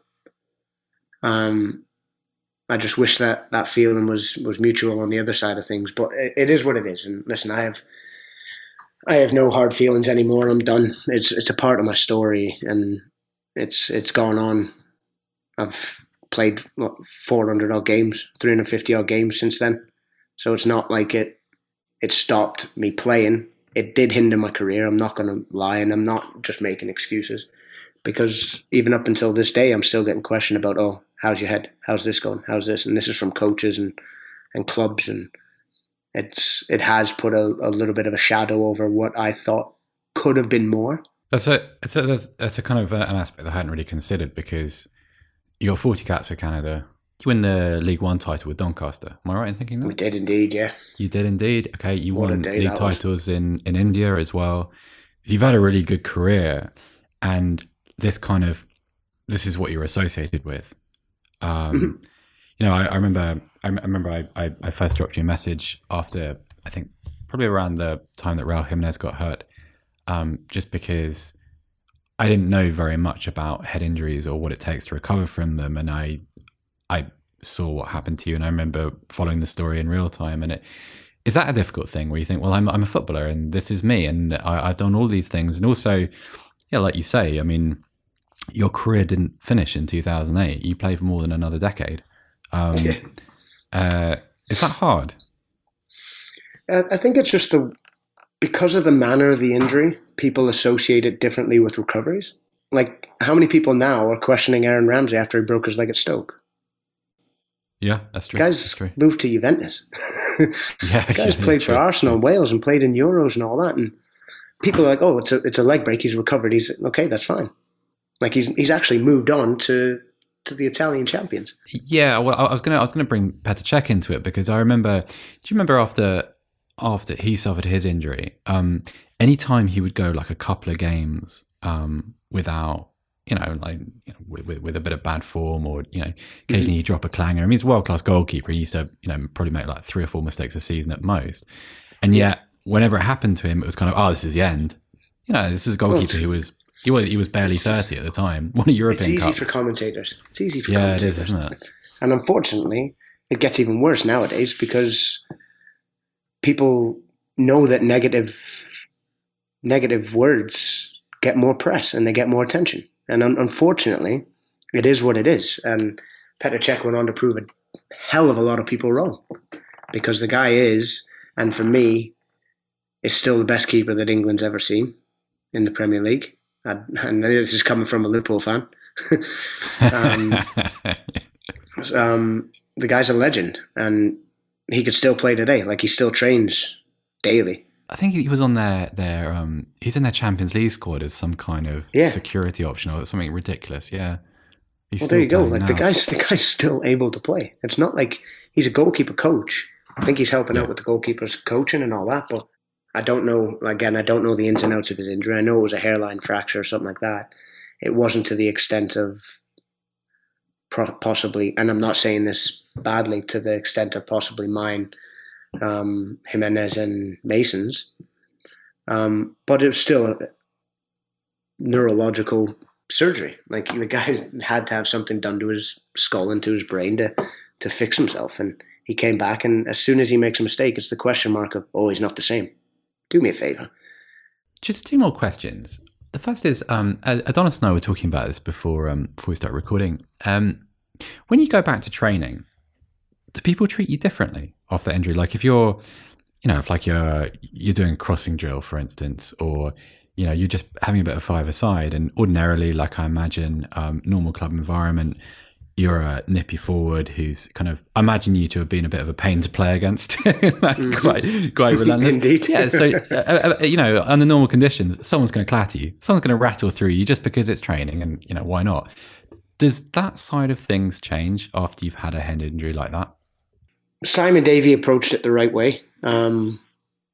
Speaker 4: him. I just wish that feeling was mutual on the other side of things, but it is what it is. And listen, I have no hard feelings anymore. I'm done. It's a part of my story, and it's gone on. I've played 400 odd games, 350 odd games since then. So it's not like it stopped me playing. It did hinder my career. I'm not going to lie, and I'm not just making excuses, because even up until this day, I'm still getting questioned about, oh, how's your head? How's this going? How's this? And this is from coaches and clubs, and it has put a little bit of a shadow over what I thought could have been more.
Speaker 2: That's a kind of an aspect I hadn't really considered, because you got 40 caps for Canada. You win the League One title with Doncaster. Am I right in thinking that?
Speaker 4: We did indeed, yeah.
Speaker 2: You did indeed. Okay, you won league titles in India as well. You've had a really good career, and this is what you're associated with. I remember I first dropped you a message after, I think probably around the time that Raul Jimenez got hurt, just because I didn't know very much about head injuries or what it takes to recover from them, and I saw what happened to you, and I remember following the story in real time. And is that a difficult thing where you think, well, I'm a footballer and this is me, and I've done all these things, and also, yeah, like you say, I mean, your career didn't finish in 2008. You played for more than another decade. Is that hard?
Speaker 4: I think it's just because of the manner of the injury, people associate it differently with recoveries. Like, how many people now are questioning Aaron Ramsey after he broke his leg at Stoke?
Speaker 2: Yeah, that's true.
Speaker 4: Guys moved to Juventus. Guys played for Arsenal and Wales and played in Euros and all that. And people are like, oh, it's a leg break. He's recovered. He's okay. That's fine. Like he's actually moved on to the Italian champions.
Speaker 2: Yeah, well, I was gonna bring Petr Cech into it, because I remember. Do you remember after he suffered his injury? Anytime he would go like a couple of games without, with a bit of bad form, or occasionally he'd drop a clanger. I mean, he's a world-class goalkeeper. He used to probably make like 3 or 4 mistakes a season at most, and yet whenever it happened to him, it was kind of, oh, this is the end. This is a goalkeeper who was. He was barely 30 at the time. Won a European
Speaker 4: Cup. It's easy for commentators. Yeah, it is, isn't it? And unfortunately, it gets even worse nowadays, because people know that negative words get more press and they get more attention. And unfortunately, it is what it is. And Petr Cech went on to prove a hell of a lot of people wrong, because the guy is, and for me, is still the best keeper that England's ever seen in the Premier League. And this is coming from a Liverpool fan. The guy's a legend, and he could still play today. Like, he still trains daily.
Speaker 2: I think he was on he's in their Champions League squad as some kind of security option or something ridiculous. Yeah.
Speaker 4: Well, there you go. Like, the guy's still able to play. It's not like he's a goalkeeper coach. I think he's helping out with the goalkeepers coaching and all that, but I don't know. Again, I don't know the ins and outs of his injury. I know it was a hairline fracture or something like that. It wasn't to the extent of possibly, and I'm not saying this badly, to the extent of possibly mine, Jimenez and Mason's. But it was still a neurological surgery. Like, the guy had to have something done to his skull and to his brain to fix himself. And he came back, and as soon as he makes a mistake, it's the question mark of, oh, he's not the same. Do me a favour.
Speaker 2: Just 2 more questions. The first is, Adonis and I were talking about this before we start recording. When you go back to training, do people treat you differently after injury? Like, if you're, if you're doing a crossing drill, for instance, or you're just having a bit of five-a-side, and ordinarily, like I imagine, normal club environment, you're a nippy forward who's kind of, I imagine you to have been a bit of a pain to play against, quite relentless.
Speaker 4: Indeed.
Speaker 2: Yeah. So, under normal conditions, someone's going to clatter you. Someone's going to rattle through you just because it's training, and why not? Does that side of things change after you've had a head injury like that?
Speaker 4: Simon Davey approached it the right way.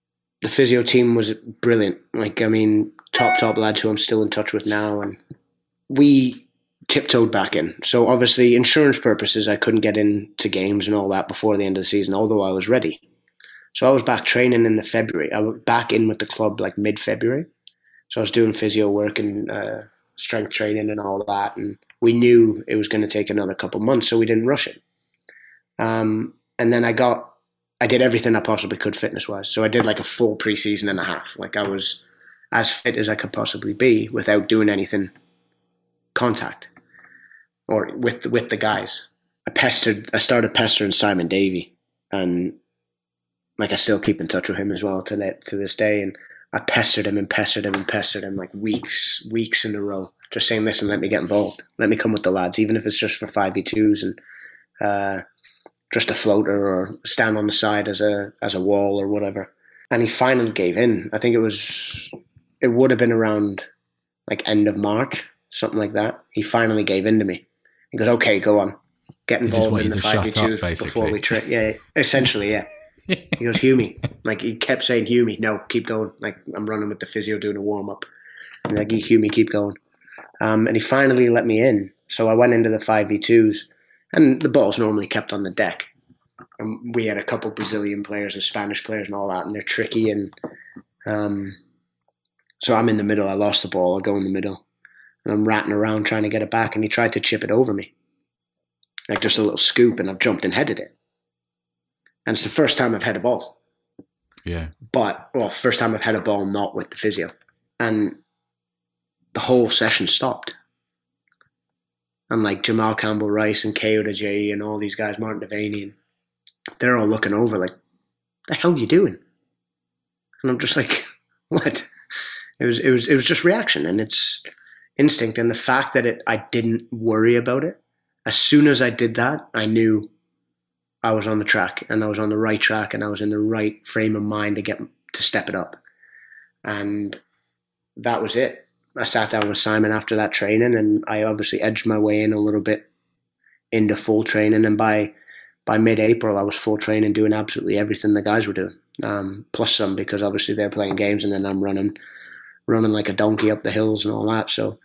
Speaker 4: the physio team was brilliant. Like, I mean, top lads who I'm still in touch with now. And we tiptoed back in. So obviously, insurance purposes, I couldn't get into games and all that before the end of the season, although I was ready. So I was back training in February. I was back in with the club like mid-February. So I was doing physio work and strength training and all that. And we knew it was going to take another couple months, so we didn't rush it. And then I did everything I possibly could fitness-wise. So I did like a full pre-season and a half. Like, I was as fit as I could possibly be without doing anything contact or with the guys. I started pestering Simon Davey, and like, I still keep in touch with him as well to this day. And I pestered him like weeks in a row, just saying, listen, let me get involved. Let me come with the lads, even if it's just for 5v2s and just a floater or stand on the side as a wall or whatever. And he finally gave in. I think it would have been around like end of March, something like that. He finally gave in to me. He goes, okay, go on. Get involved in the 5v2s before we train. Yeah, essentially, yeah. He goes, Hughie. Like, he kept saying, Hughie, no, keep going. Like, I'm running with the physio doing a warm-up. And like, Hughie, keep going. And he finally let me in. So I went into the 5v2s, and the ball's normally kept on the deck. And we had a couple Brazilian players and Spanish players and all that, and they're tricky. And so I'm in the middle. I lost the ball. I go in the middle. And I'm ratting around trying to get it back, and he tried to chip it over me. Like, just a little scoop, and I've jumped and headed it. And it's the first time I've had a ball.
Speaker 2: Yeah.
Speaker 4: First time I've had a ball not with the physio. And the whole session stopped. And like Jamal Campbell-Rice and Kyoto J and all these guys, Martin Devaney, they're all looking over like, the hell are you doing? And I'm just like, what? It was just reaction, and it's instinct. And the fact that I didn't worry about it, as soon as I did that, I knew I was on the track, and I was on the right track, and I was in the right frame of mind to step it up. And that was it. I sat down with Simon after that training, and I obviously edged my way in a little bit into full training. And by mid-April, I was full training, doing absolutely everything the guys were doing, plus some, because obviously they're playing games, and then I'm running like a donkey up the hills and all that. So,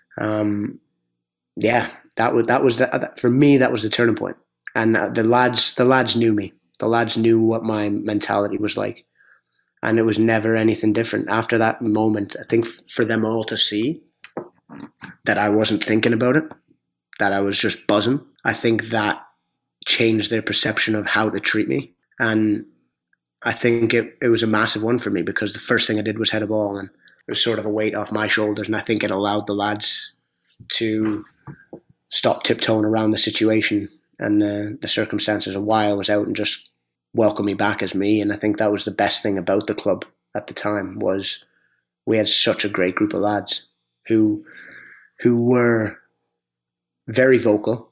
Speaker 4: yeah, that was for me. That was the turning point. And the lads knew me. The lads knew what my mentality was like. And it was never anything different. After that moment, I think for them all to see that I wasn't thinking about it, that I was just buzzing, I think that changed their perception of how to treat me. And I think it was a massive one for me, because the first thing I did was head a ball, and it was sort of a weight off my shoulders. And I think it allowed the lads to stop tiptoeing around the situation and the circumstances of why I was out, and just welcome me back as me. And I think that was the best thing about the club at the time, was we had such a great group of lads who were very vocal,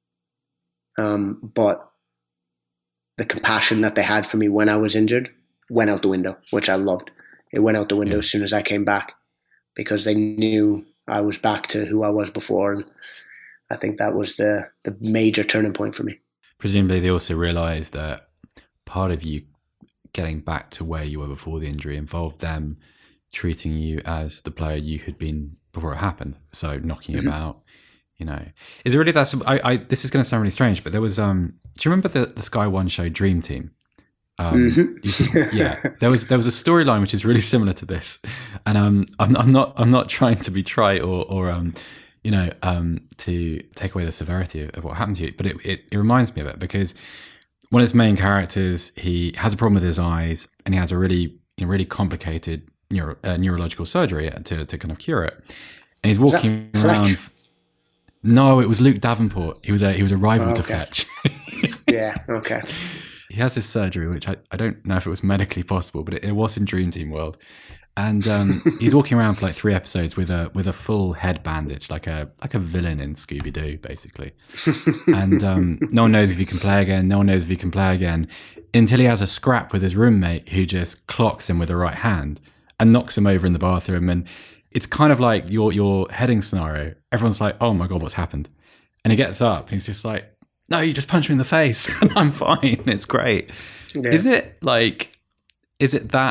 Speaker 4: but the compassion that they had for me when I was injured went out the window, which I loved. It went out the window as soon as I came back, because they knew I was back to who I was before. And I think that was the major turning point for me.
Speaker 2: Presumably they also realised that part of you getting back to where you were before the injury involved them treating you as the player you had been before it happened. So knocking you about, you know. Is it really that? This is going to sound really strange, but there was. Do you remember the Sky One show Dream Team? Yeah, there was a storyline which is really similar to this, and I'm not trying to be trite or to take away the severity of what happened to you, but it reminds me of it, because one of his main characters, he has a problem with his eyes, and he has a really complicated neurological surgery to kind of cure it, and he's walking around. No, it was Luke Davenport. He was a rival to Fletch.
Speaker 4: Yeah. Okay.
Speaker 2: He has this surgery, which I don't know if it was medically possible, but it was in Dream Team world. And he's walking around for like 3 episodes with a full head bandage, like a villain in Scooby Doo, basically. And no one knows if he can play again. No one knows if he can play again until he has a scrap with his roommate, who just clocks him with the right hand and knocks him over in the bathroom. And it's kind of like your heading scenario. Everyone's like, "Oh my god, what's happened?" And he gets up. And he's just like, "No, you just punched me in the face, and I'm fine. It's great." Yeah. Is it that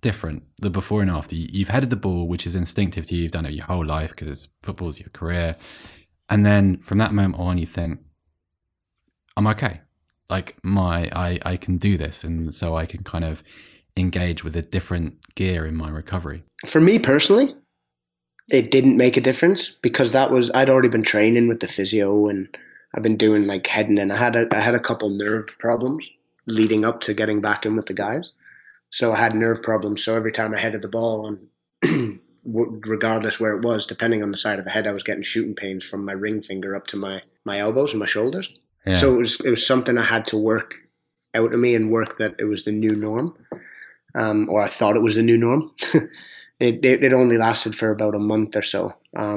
Speaker 2: different, the before and after? You've headed the ball, which is instinctive to you. You've done it your whole life because football's your career. And then from that moment on, you think, I'm okay. Like I can do this. And so I can kind of engage with a different gear in my recovery.
Speaker 4: For me personally, it didn't make a difference because I'd already been training with the physio and I've been doing like heading in. I had a couple nerve problems leading up to getting back in with the guys. So I had nerve problems. So every time I headed the ball, and regardless where it was, depending on the side of the head, I was getting shooting pains from my ring finger up to my elbows and my shoulders. Yeah. So it was something I had to work out of me and work that it was the new norm, or I thought it was the new norm. It only lasted for about a month or so.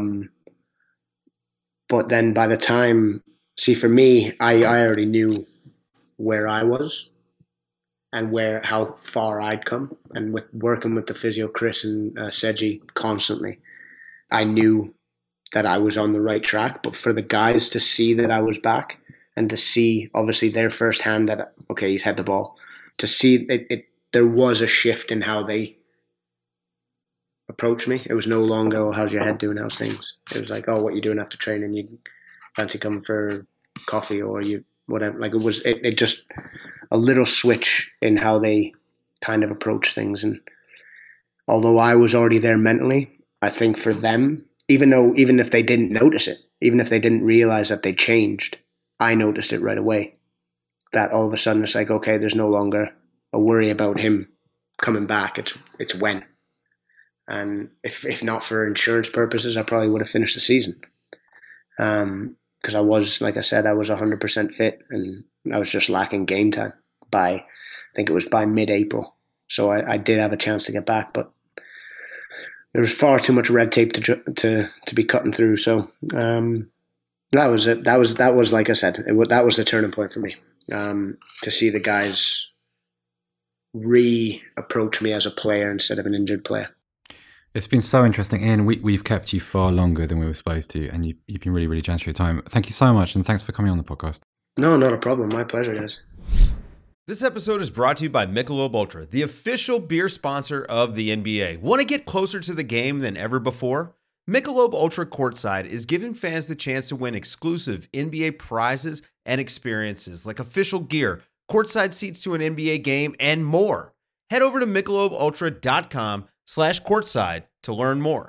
Speaker 4: But then by the time, for me, I already knew where I was and how far I'd come. And with working with the physio, Chris and Seji constantly, I knew that I was on the right track. But for the guys to see that I was back and to see, obviously, their firsthand that, okay, he's had the ball, to see there was a shift in how they approach me. It was no longer, oh, how's your head doing, how's things? It was like, oh, what you doing after training? You fancy coming for coffee or you whatever. Like it just a little switch in how they kind of approach things. And although I was already there mentally, I think for them, even if they didn't notice it, even if they didn't realize that they changed, I noticed it right away. That all of a sudden it's like, okay, there's no longer a worry about him coming back. It's when. And if not for insurance purposes, I probably would have finished the season. Because I was, like I said, I was 100% fit and I was just lacking game time I think it was by mid-April. So I did have a chance to get back, but there was far too much red tape to be cutting through. So that was it. That was like I said, that was the turning point for me. To see the guys re-approach me as a player instead of an injured player.
Speaker 2: It's been so interesting, Ian. We've kept you far longer than we were supposed to, and you've been really, really generous for your time. Thank you so much, and thanks for coming on the podcast.
Speaker 4: No, not a problem. My pleasure, guys.
Speaker 6: This episode is brought to you by Michelob Ultra, the official beer sponsor of the NBA. Want to get closer to the game than ever before? Michelob Ultra Courtside is giving fans the chance to win exclusive NBA prizes and experiences like official gear, courtside seats to an NBA game, and more. Head over to MichelobUltra.com/courtside to learn more.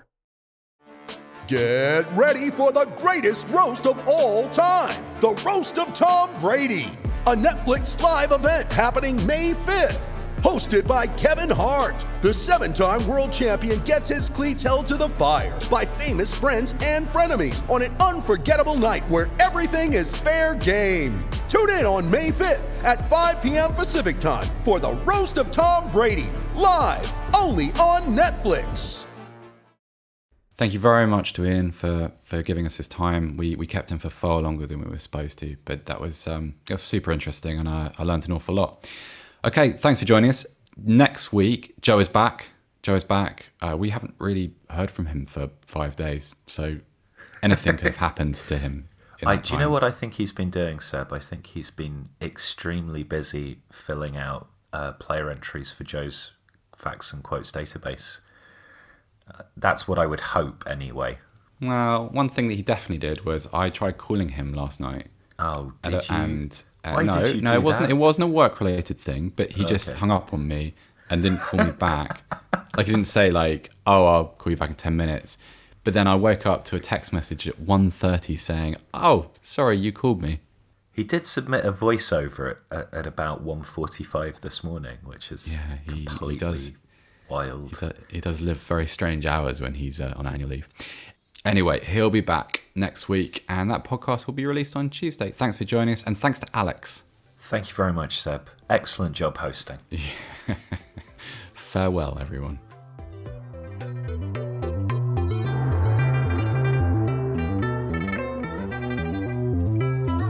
Speaker 7: Get ready for the greatest roast of all time, the Roast of Tom Brady, a Netflix live event happening May 5th. Hosted by Kevin Hart, the 7-time world champion gets his cleats held to the fire by famous friends and frenemies on an unforgettable night where everything is fair game. Tune in on May 5th at 5 p.m. Pacific time for the Roast of Tom Brady, live only on Netflix.
Speaker 2: Thank you very much to Ian for giving us his time. We kept him for far longer than we were supposed to, but it was super interesting and I learned an awful lot. Okay, thanks for joining us. Next week, Joe is back. We haven't really heard from him for 5 days, so anything could have happened to him.
Speaker 3: Do you know what I think he's been doing, Seb? I think he's been extremely busy filling out player entries for Joe's Facts and Quotes database. That's what I would hope, anyway.
Speaker 2: Well, one thing that he definitely did was I tried calling him last night.
Speaker 3: Oh, did you?
Speaker 2: And
Speaker 3: Why did you do
Speaker 2: it wasn't.
Speaker 3: that?
Speaker 2: It wasn't a work-related thing, but he just hung up on me and didn't call me back. Like he didn't say like, "Oh, I'll call you back in 10 minutes." But then I woke up to a text message at 1:30 saying, "Oh, sorry, you called me."
Speaker 3: He did submit a voiceover at about 1:45 this morning, which is completely wild.
Speaker 2: He does live very strange hours when he's on annual leave. Anyway, he'll be back next week, and that podcast will be released on Tuesday. Thanks for joining us, and thanks to Alex.
Speaker 3: Thank you very much, Seb. Excellent job hosting.
Speaker 2: Farewell, everyone.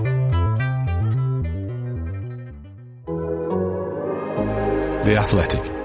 Speaker 8: The Athletic.